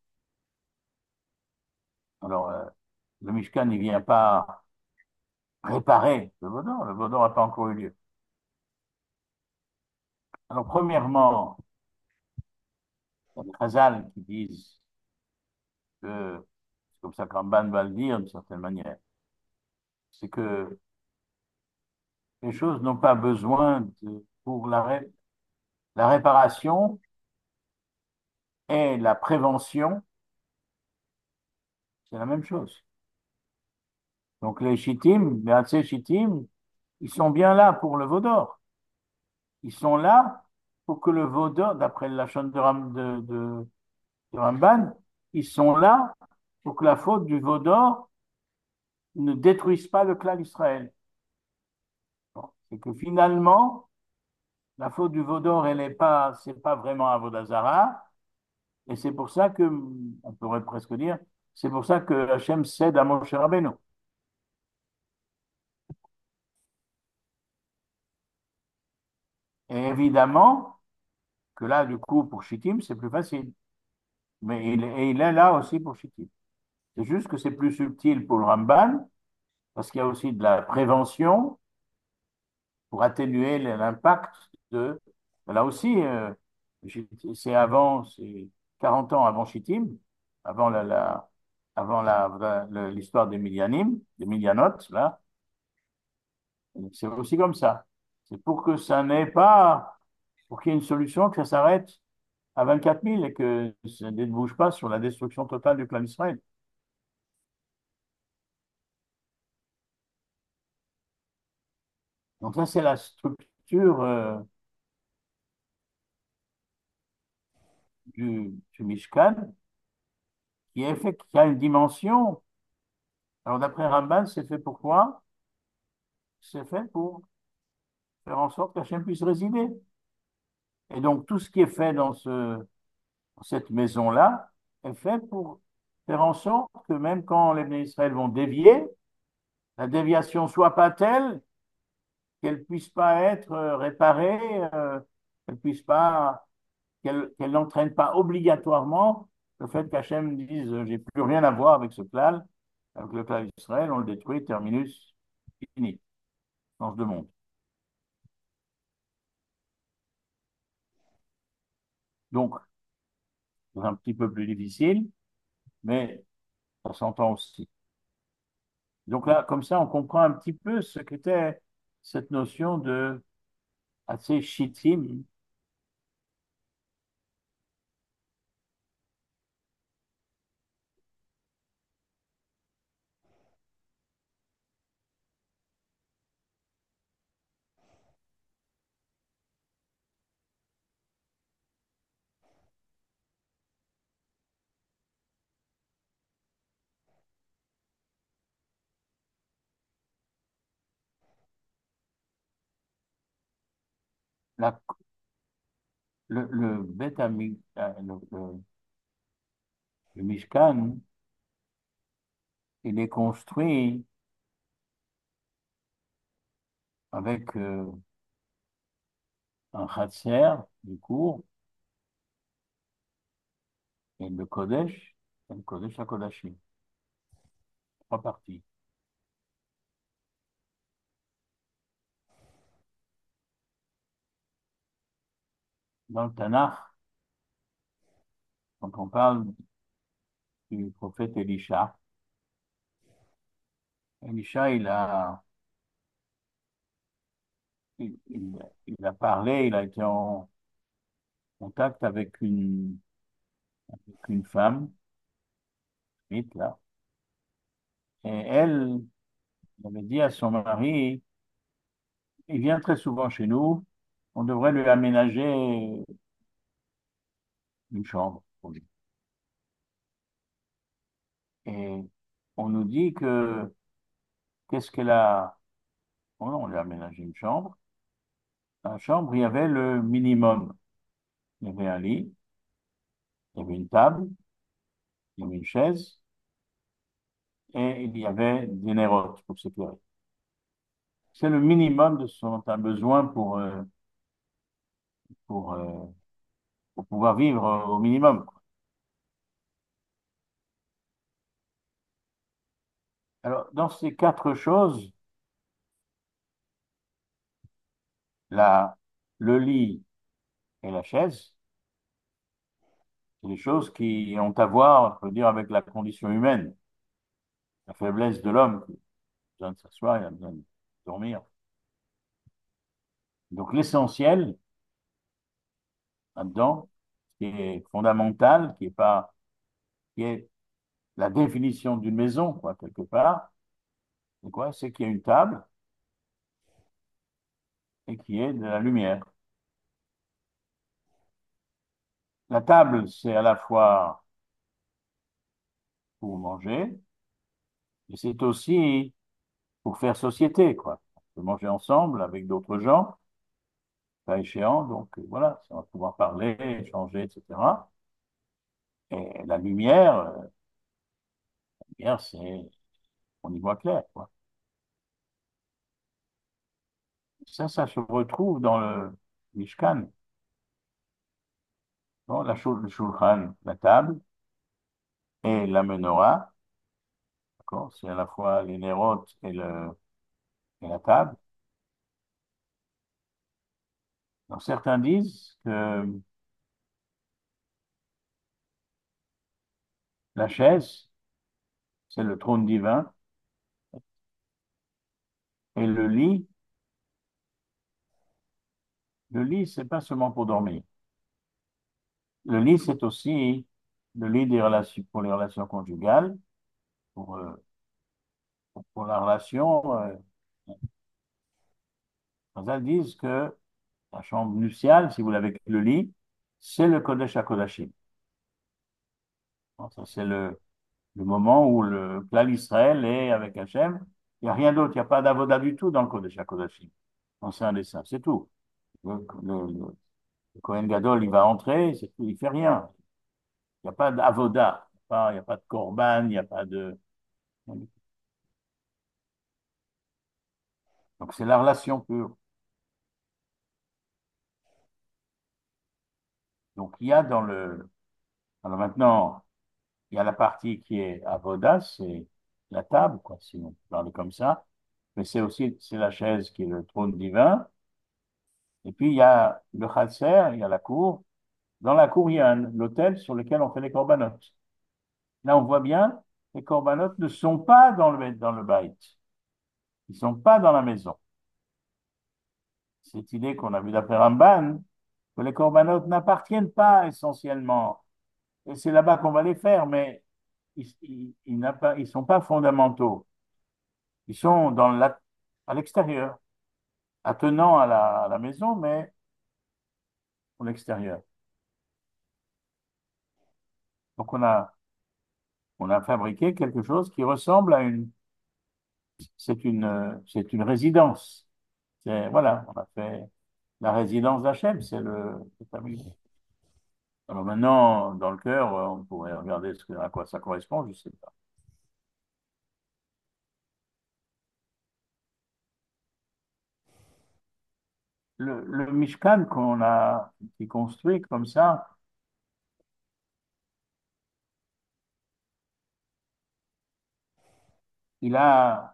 Alors, euh, le Mishkan, il vient pas réparer le Vaudor. Le Vaudor n'a pas encore eu lieu. Alors, premièrement, il y a des Chazal qui disent que, c'est comme ça que Ramban va le dire d'une certaine manière, c'est que les choses n'ont pas besoin de, pour la, ré- la réparation et la prévention, c'est la même chose. Donc les Shittim, les Hatzé Shittim, ils sont bien là pour le Vaudor. Ils sont là pour que le Vaudor, d'après la chaîne de, Ram, de, de, de Ramban, ils sont là pour que la faute du Vaudor ne détruise pas le clan d'Israël. Bon, c'est que finalement, la faute du Vaudor, elle n'est pas, c'est pas vraiment Avodazara, et c'est pour ça que, on pourrait presque dire, C'est pour ça que Hachem cède à Moshe Rabbeinu. Et évidemment que là, du coup, pour Shittim, c'est plus facile. Mais il, et il est là aussi pour Shittim. C'est juste que c'est plus subtil pour le Ramban, parce qu'il y a aussi de la prévention pour atténuer l'impact de. Là aussi, euh, c'est avant, c'est quarante ans avant Shittim, avant la, la- avant la, la- l'histoire des Midianim, des Midianotes, là. C'est aussi comme ça. C'est pour que ça n'ait pas, pour qu'il y ait une solution, que ça s'arrête à vingt-quatre mille et que ça ne débouche pas sur la destruction totale du clan d'Israël. Donc ça, c'est la structure euh, du, du Mishkan qui est fait, qui a une dimension. Alors d'après Ramban, c'est fait pour quoi? C'est fait pour faire en sorte qu'Hachem puisse résider. Et donc tout ce qui est fait dans ce, dans cette maison-là est fait pour faire en sorte que même quand les Béné Israël vont dévier, la déviation soit pas telle qu'elle puisse pas être euh, réparée, euh, qu'elle puisse pas, qu'elle qu'elle n'entraîne pas obligatoirement le fait qu'Hachem dise euh, j'ai plus rien à voir avec ce clan, avec le clan d'Israël, on le détruit, terminus, fini, change de monde. Donc, c'est un petit peu plus difficile, mais ça s'entend aussi. Donc là, comme ça, on comprend un petit peu ce qu'était cette notion de assez shittim, la, le, le, Beth Ami- euh, le, le- le Mishkan, il est construit avec euh, un Hatzer, du cours, et le Kodesh, et le Kodesh à Kodashim, trois parties. Dans le Tanakh, quand on parle du prophète Elisha, Elisha, il a, il, il- il a parlé, il a été en contact avec une, avec une femme, vite là, et elle, elle avait dit à son mari, il vient très souvent chez nous, on devrait lui aménager une chambre pour lui. Et on nous dit que, qu'est-ce qu'elle a? Oh non, on lui a aménagé une chambre. Dans la chambre, il y avait le minimum. Il y avait un lit, il y avait une table, il y avait une chaise, et il y avait des nérotes pour s'éclairer. C'est le minimum de ce dont on a besoin pour, euh, pour, euh, pour pouvoir vivre euh, au minimum, quoi. Alors, dans ces quatre choses, la, le lit et la chaise, c'est des choses qui ont à voir, on peut dire, avec la condition humaine, la faiblesse de l'homme, qui a besoin de s'asseoir, il a besoin de dormir. Donc, l'essentiel là-dedans, qui est fondamental, qui est pas, qui est la définition d'une maison, quoi, quelque part, c'est quoi? C'est qu'il y a une table et qu'il y ait de la lumière. La table, c'est à la fois pour manger, et c'est aussi pour faire société, quoi. On peut manger ensemble avec d'autres gens, pas échéant, donc euh, voilà, on va pouvoir parler, échanger, et cetera. Et la lumière, lumière, c'est, on y voit clair, quoi. Ça, ça se retrouve dans le Mishkan, dans la shul- le Shulchan, la table et la menorah, d'accord? C'est à la fois les nérotes et, le, et la table. Donc, certains disent que la chaise, c'est le trône divin, et le lit, le lit, c'est pas seulement pour dormir. Le lit, c'est aussi le lit des relations, pour les relations conjugales, pour, euh, pour, pour la relation. Euh, Chazal disent que la chambre nuptiale, si vous l'avez avec le lit, c'est le Kodesh HaKodashim. Bon, ça, c'est le, le moment où le clan Israël est avec Hachem. Il n'y a rien d'autre, il n'y a pas d'avoda du tout dans le Kodesh HaKodashim. Non, c'est un dessin, c'est tout. Le, le, le, le Kohen Gadol, il va entrer, c'est tout, il fait rien. Il n'y a pas d'avoda, il n'y a pas de korban, il n'y a pas de. Donc c'est la relation pure. Donc il y a dans le. Alors maintenant, il y a la partie qui est avoda, c'est la table, quoi, si on peut parler comme ça. Mais c'est aussi c'est la chaise qui est le trône divin. Et puis il y a le chatser, il y a la cour. Dans la cour, il y a un- l'autel sur lequel on fait les corbanotes. Là, on voit bien, les corbanotes ne sont pas dans le, dans le baït. Ils ne sont pas dans la maison. Cette idée qu'on a vue d'après Ramban, que les corbanotes n'appartiennent pas essentiellement. Et c'est là-bas qu'on va les faire, mais ils, ils, ils n'a pas, ils sont pas fondamentaux. Ils sont dans la, à l'extérieur, attenant à la, à la maison, mais pour l'extérieur. Donc on a, on a fabriqué quelque chose qui ressemble à une, c'est une, euh, c'est une résidence. C'est, voilà, on a fait la résidence d'Hachem, c'est le, c'est terminé. Alors maintenant, dans le cœur, on pourrait regarder ce que, à quoi ça correspond, je ne sais pas. Le, le Mishkan qu'on a qui est construit comme ça, il a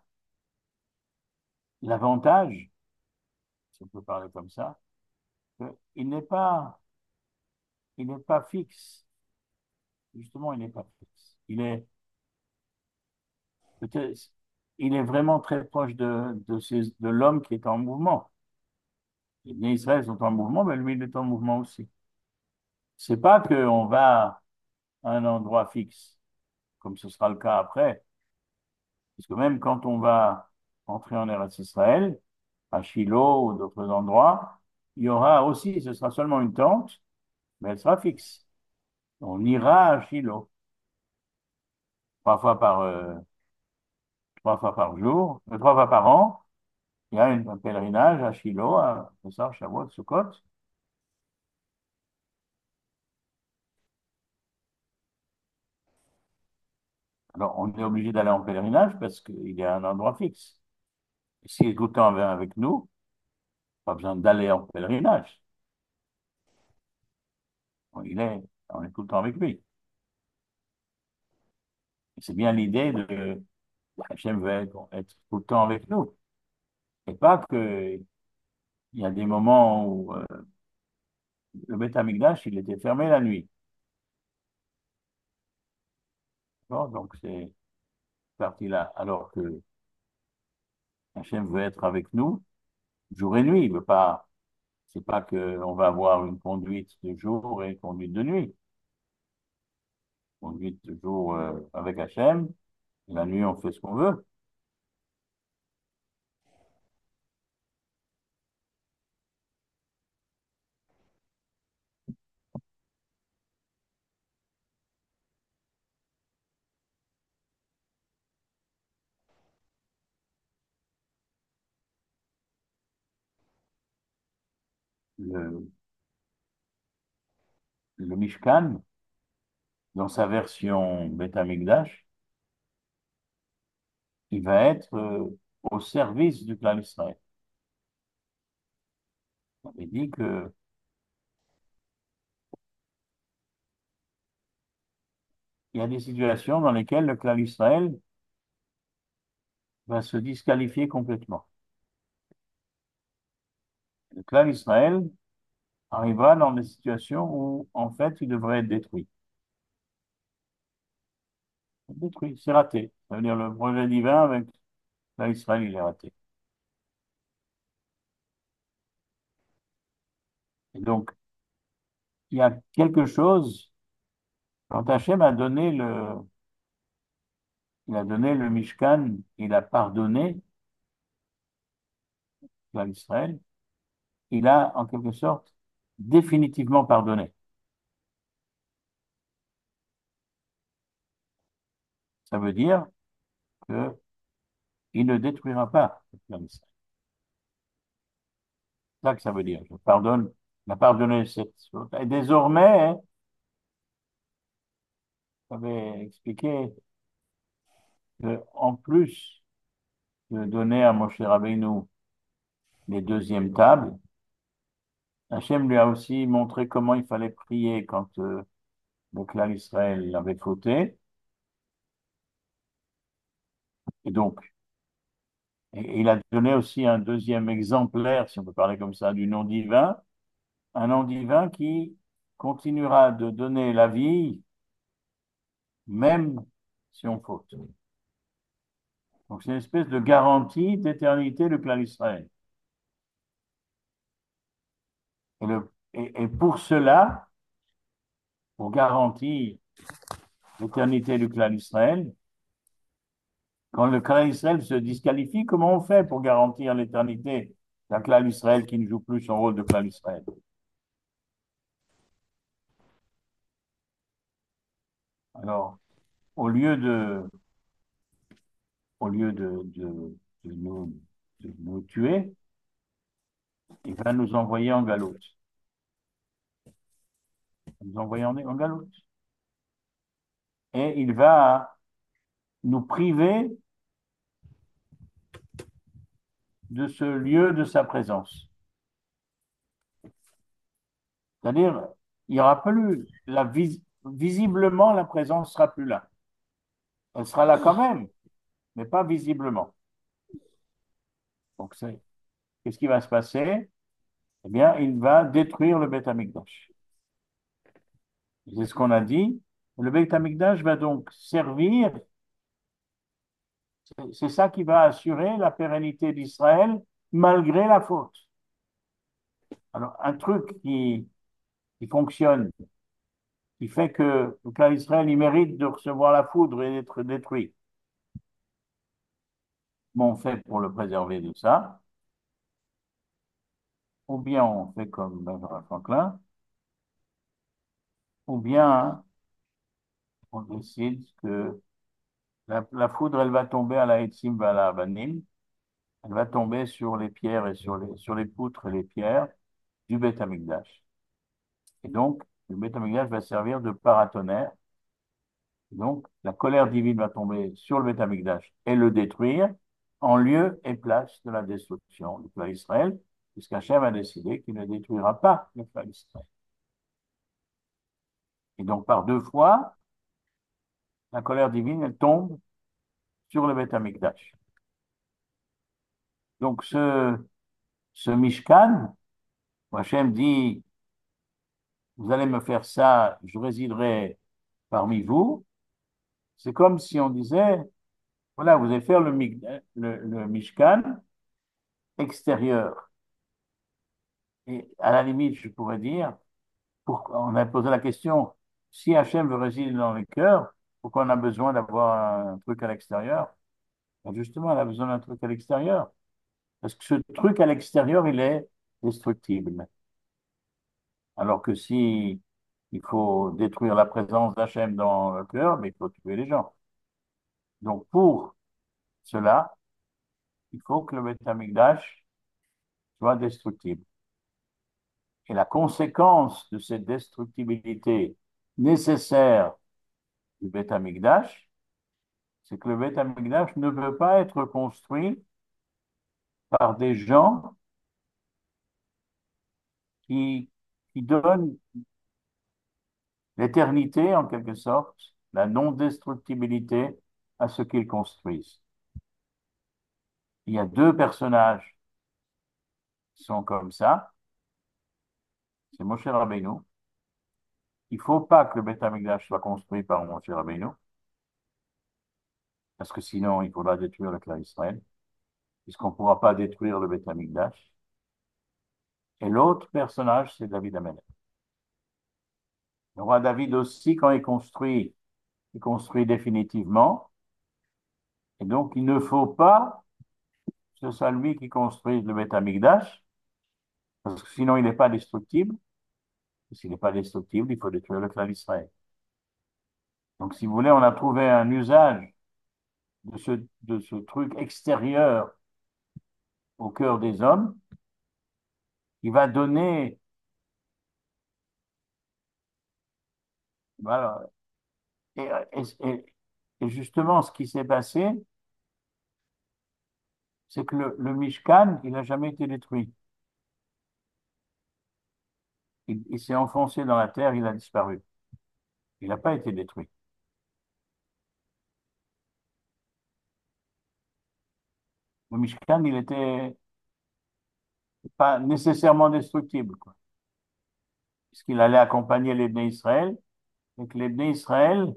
l'avantage, si on peut parler comme ça, qu'il n'est pas, il n'est pas fixe. Justement, il n'est pas fixe. Il est peut-être, il est vraiment très proche de, de, ces- de l'homme qui est en mouvement. Les biens Israël sont en mouvement, mais lui, il est en mouvement aussi. C'est pas qu'on va à un endroit fixe, comme ce sera le cas après. Parce que même quand on va entrer en Eretz Israël, à Shiloh ou d'autres endroits, il y aura aussi, ce sera seulement une tente, mais elle sera fixe. On ira à Shiloh trois fois par, euh, trois fois par jour, euh, trois fois par an. Il y a une- un pèlerinage à Shiloh, à Pessah, Shavuot, Sukkot. Alors, on est obligé d'aller en pèlerinage parce qu'il y a un endroit fixe. Et s'il est tout le temps avec avec nous, pas besoin d'aller en pèlerinage. Il est, on est tout le temps avec lui. Et c'est bien l'idée de Hachem veut être, être tout le temps avec nous. Et pas que il y a des moments où euh, le Beth Amikdash, il était fermé la nuit. Bon, donc c'est parti là. Alors que Hachem veut être avec nous jour et nuit. Il veut pas, c'est pas qu'on va avoir une conduite de jour et une conduite de nuit. Conduite de jour euh, avec Hachem, et la nuit on fait ce qu'on veut. Le, le Mishkan, dans sa version Beth Amikdash, il va être euh, au service du clan Israël. On avait dit que il y a des situations dans lesquelles le clan Israël va se disqualifier complètement. Le clan Israël arrivera dans des situations où, en fait, il devrait être détruit. Détruit, c'est raté. Ça veut dire le projet divin avec le clan Israël, il est raté. Et donc, il y a quelque chose, quand Hachem a donné le, il a donné le Mishkan, il a pardonné le clan Israël, il a, en quelque sorte, définitivement pardonné. Ça veut dire que il ne détruira pas le clan Israël. C'est ça que ça veut dire. Je pardonne, il a pardonné cette chose. Et désormais, j'avais expliqué que, en plus de donner à Moshe Rabbeinu les deuxièmes tables, Hachem lui a aussi montré comment il fallait prier quand euh, le clan Israël avait fauté. Et donc, et- il a donné aussi un deuxième exemplaire, si on peut parler comme ça, du nom divin, un nom divin qui continuera de donner la vie, même si on faute. Donc, c'est une espèce de garantie d'éternité du clan Israël. Et, le, et, et pour cela, pour garantir l'éternité du clan Israël, quand le clan Israël se disqualifie, comment on fait pour garantir l'éternité d'un clan Israël qui ne joue plus son rôle de clan Israël? Alors, au lieu de, au lieu de, de, de nous, de nous tuer, il va nous envoyer en galoute. Nous envoyer en, en galoute. Et il va nous priver de ce lieu de sa présence. C'est-à-dire, il n'y aura plus la vis visiblement, la présence sera plus là. Elle sera là quand même, mais pas visiblement. Donc, c'est, qu'est-ce qui va se passer? Eh bien, il va détruire le Beth Amikdash. C'est ce qu'on a dit. Le Beth Amikdash va donc servir, c'est ça qui va assurer la pérennité d'Israël malgré la faute. Alors, un truc qui, qui fonctionne, qui fait que le clan d'Israël, il mérite de recevoir la foudre et d'être détruit. Bon, on fait pour le préserver de ça, ou bien on fait comme Benjamin Franklin, ou bien on décide que la, la foudre, elle va tomber à la Etzim à la Avanim, elle va tomber sur les pierres et sur les, sur les poutres et les pierres du Beth Amikdash. Et donc, le Beth Amikdash va servir de paratonnerre. Donc, la colère divine va tomber sur le Beth Amikdash et le détruire en lieu et place de la destruction du peuple d'Israël, puisqu'Hachem a décidé qu'il ne détruira pas le peuple d'Israël. Et donc, par deux fois, la colère divine, elle tombe sur le Beth Amikdash. Donc, ce, ce Mishkan, où Hachem dit, vous allez me faire ça, je résiderai parmi vous, c'est comme si on disait, voilà, vous allez faire le, le, le Mishkan extérieur. Et à la limite, je pourrais dire, pour, on a posé la question, si Hachem veut résider dans les cœurs, pourquoi on a besoin d'avoir un truc à l'extérieur? Ben justement, on a besoin d'un truc à l'extérieur. Parce que ce truc à l'extérieur, il est destructible. Alors que si il faut détruire la présence d'Hachem dans le cœur, mais il faut tuer les gens. Donc pour cela, il faut que le Beth Amikdash soit destructible. Et la conséquence de cette destructibilité nécessaire du Beth Amikdash, c'est que le Beth Amikdash ne peut pas être construit par des gens qui, qui donnent l'éternité, en quelque sorte, la non-destructibilité à ce qu'ils construisent. Il y a deux personnages qui sont comme ça, c'est Moshe Rabbeinu. Il ne faut pas que le Beth Amikdash soit construit par Moshe Rabbeinu, parce que sinon il faudra détruire le clan Israël, puisqu'on ne pourra pas détruire le Beth Amikdash. Et l'autre personnage, c'est David Amelech. Le roi David aussi, quand il construit, il construit définitivement. Et donc, il ne faut pas que ce soit lui qui construise le Beth Amikdash, parce que sinon, il n'est pas destructible. Et s'il n'est pas destructible, il faut détruire le clan d'Israël. Donc, si vous voulez, on a trouvé un usage de ce, de ce truc extérieur au cœur des hommes qui va donner, voilà, et, et, et justement, ce qui s'est passé, c'est que le, le Mishkan, il n'a jamais été détruit. Il, il s'est enfoncé dans la terre, il a disparu. Il n'a pas été détruit. Le Mishkan, il était pas nécessairement destructible, quoi. Puisqu'il allait accompagner les Bnei Israël, et que les Bnei Israël,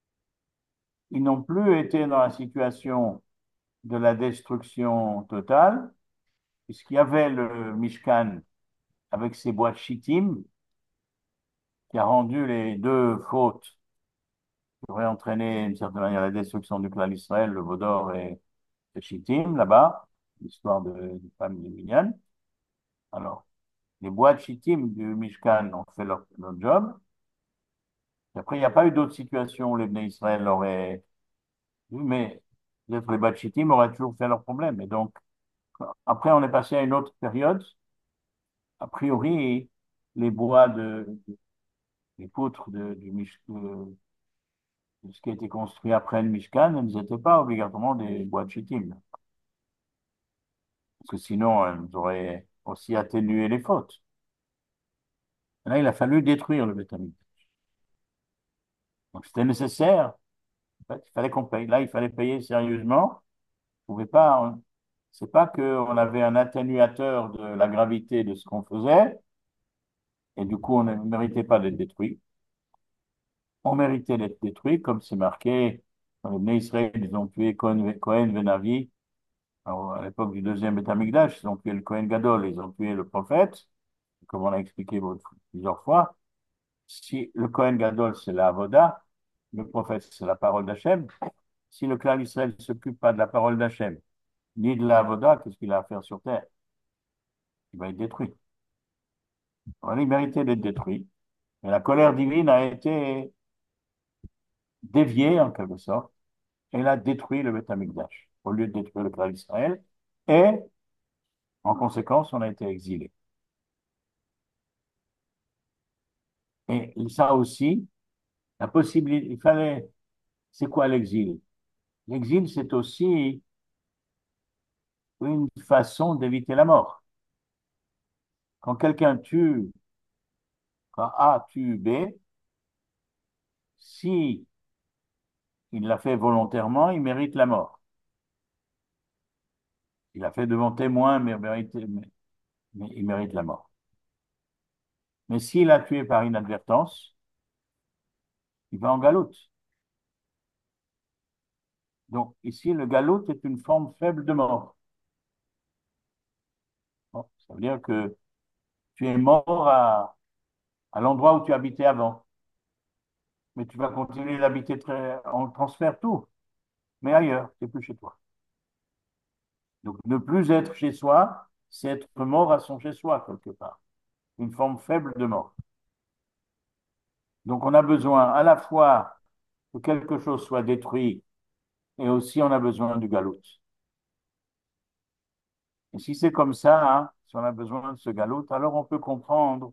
ils n'ont plus été dans la situation de la destruction totale, puisqu'il y avait le Mishkan avec ses bois Shittim, qui a rendu les deux fautes qui auraient entraîné d'une certaine manière la destruction du clan d'Israël, le Vaudor et le Shittim, là-bas, l'histoire de, de femme de Midian. Alors, les bois de Shittim du Mishkan ont fait leur, leur job. Et après, il n'y a pas eu d'autres situations où les Bnei Israël auraient vu, mais peut-être les bois de Shittim auraient toujours fait leur problème. Et donc, après, on est passé à une autre période. A priori, les bois de, les poutres de, du Mish- de- de ce qui a été construit après le Mishkan, elles n'étaient pas obligatoirement des bois de Shittim. Parce que sinon, elles auraient aussi atténué les fautes. Là, il a fallu détruire le Beth Amikdash. Donc, c'était nécessaire. En fait, il fallait qu'on paye. Là, il fallait payer sérieusement. On pouvait pas. on- C'est pas qu'on avait un atténuateur de la gravité de ce qu'on faisait, et du coup, on ne méritait pas d'être détruit. On méritait d'être détruit, comme c'est marqué dans les Bnei Israël, ils ont tué Cohen, Cohen Venavi. Alors, à l'époque du deuxième Beth Amikdash, ils ont tué le Cohen Gadol, ils ont tué le prophète, comme on l'a expliqué plusieurs fois. Si le Cohen Gadol, c'est la Avoda, le prophète, c'est la parole d'Hachem. Si le clan d'Israël ne s'occupe pas de la parole d'Hachem, ni de la Avoda, qu'est-ce qu'il a à faire sur terre? Il va être détruit. Alors, il méritait d'être détruit. Et la colère divine a été déviée, en quelque sorte. Elle a détruit le Beth Amikdash, au lieu de détruire le clan d'Israël. Et, en conséquence, on a été exilé. Et ça aussi, la possibilité, il fallait, c'est quoi l'exil? L'exil, c'est aussi une façon d'éviter la mort. Quand quelqu'un tue, quand A tue B, si il l'a fait volontairement, il mérite la mort. Il l'a fait devant témoin, mais, mérite, mais, mais il mérite la mort. Mais s'il a tué par inadvertance, il va en galoute. Donc ici, le galoute est une forme faible de mort. Bon, ça veut dire que tu es mort à, à l'endroit où tu habitais avant, mais tu vas continuer d'habiter très, on transfère tout, mais ailleurs, c'est plus chez toi. Donc ne plus être chez soi, c'est être mort à son chez soi quelque part, une forme faible de mort. Donc on a besoin à la fois que quelque chose soit détruit et aussi on a besoin du galout. Et si c'est comme ça, hein, si on a besoin de ce galout, alors on peut comprendre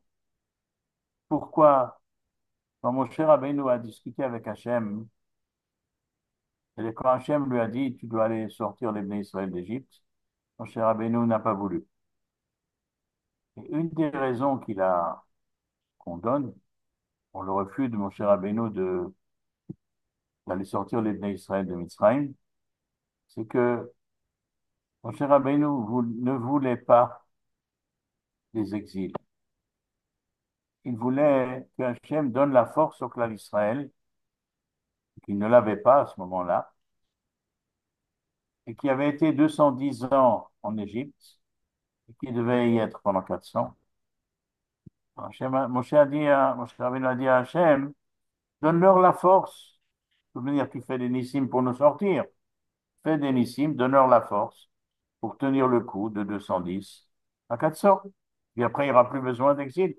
pourquoi, quand Moshe Rabbeinu a discuté avec Hachem, Et quand Hachem lui a dit, tu dois aller sortir les Bnei Israël d'Égypte, Moshe Rabbeinu n'a pas voulu. Et une des raisons qu'il a, qu'on donne pour le refus de Moshe Rabbeinu de, d'aller sortir les Bnei Israël de Mitzrayim, c'est que Moshe Rabbeinu vou- ne voulait pas des exils. Il voulait que Hachem donne la force au clan d'Israël, qu'il ne l'avait pas à ce moment-là, et qui avait été deux cent dix ans en Égypte, et qui devait y être pendant quatre cents. Hachem, Moshe a dit à, Moshe Rabbeinu a dit à Hachem, donne-leur la force. De toute manière, tu fais des nissim pour nous sortir. Fais des nissim, donne-leur la force pour tenir le coup de deux cent dix à quatre cents. Puis après, il n'y aura plus besoin d'exil.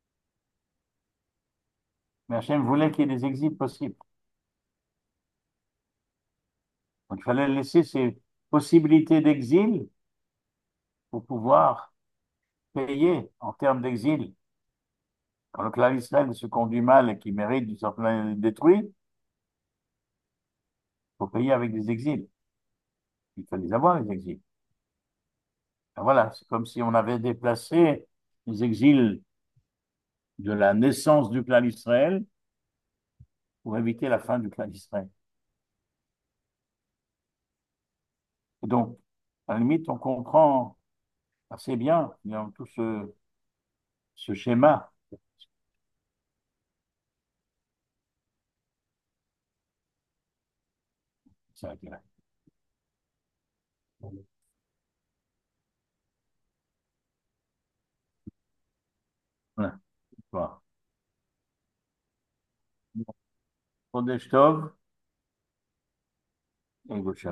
Mais Hachem voulait qu'il y ait des exils possibles. Donc, il fallait laisser ces possibilités d'exil pour pouvoir payer en termes d'exil. Quand le clan d'Israël se conduit mal et qu'il mérite d'une certaine manière d'être détruit, il faut payer avec des exils. Il faut les avoir, les exils. Et voilà, c'est comme si on avait déplacé les exils de la naissance du clan d'Israël pour éviter la fin du clan d'Israël. Et donc, à la limite, on comprend assez bien dans tout ce, ce schéma. Ça, voilà. Voilà. Chodesh Tov et Gaucha.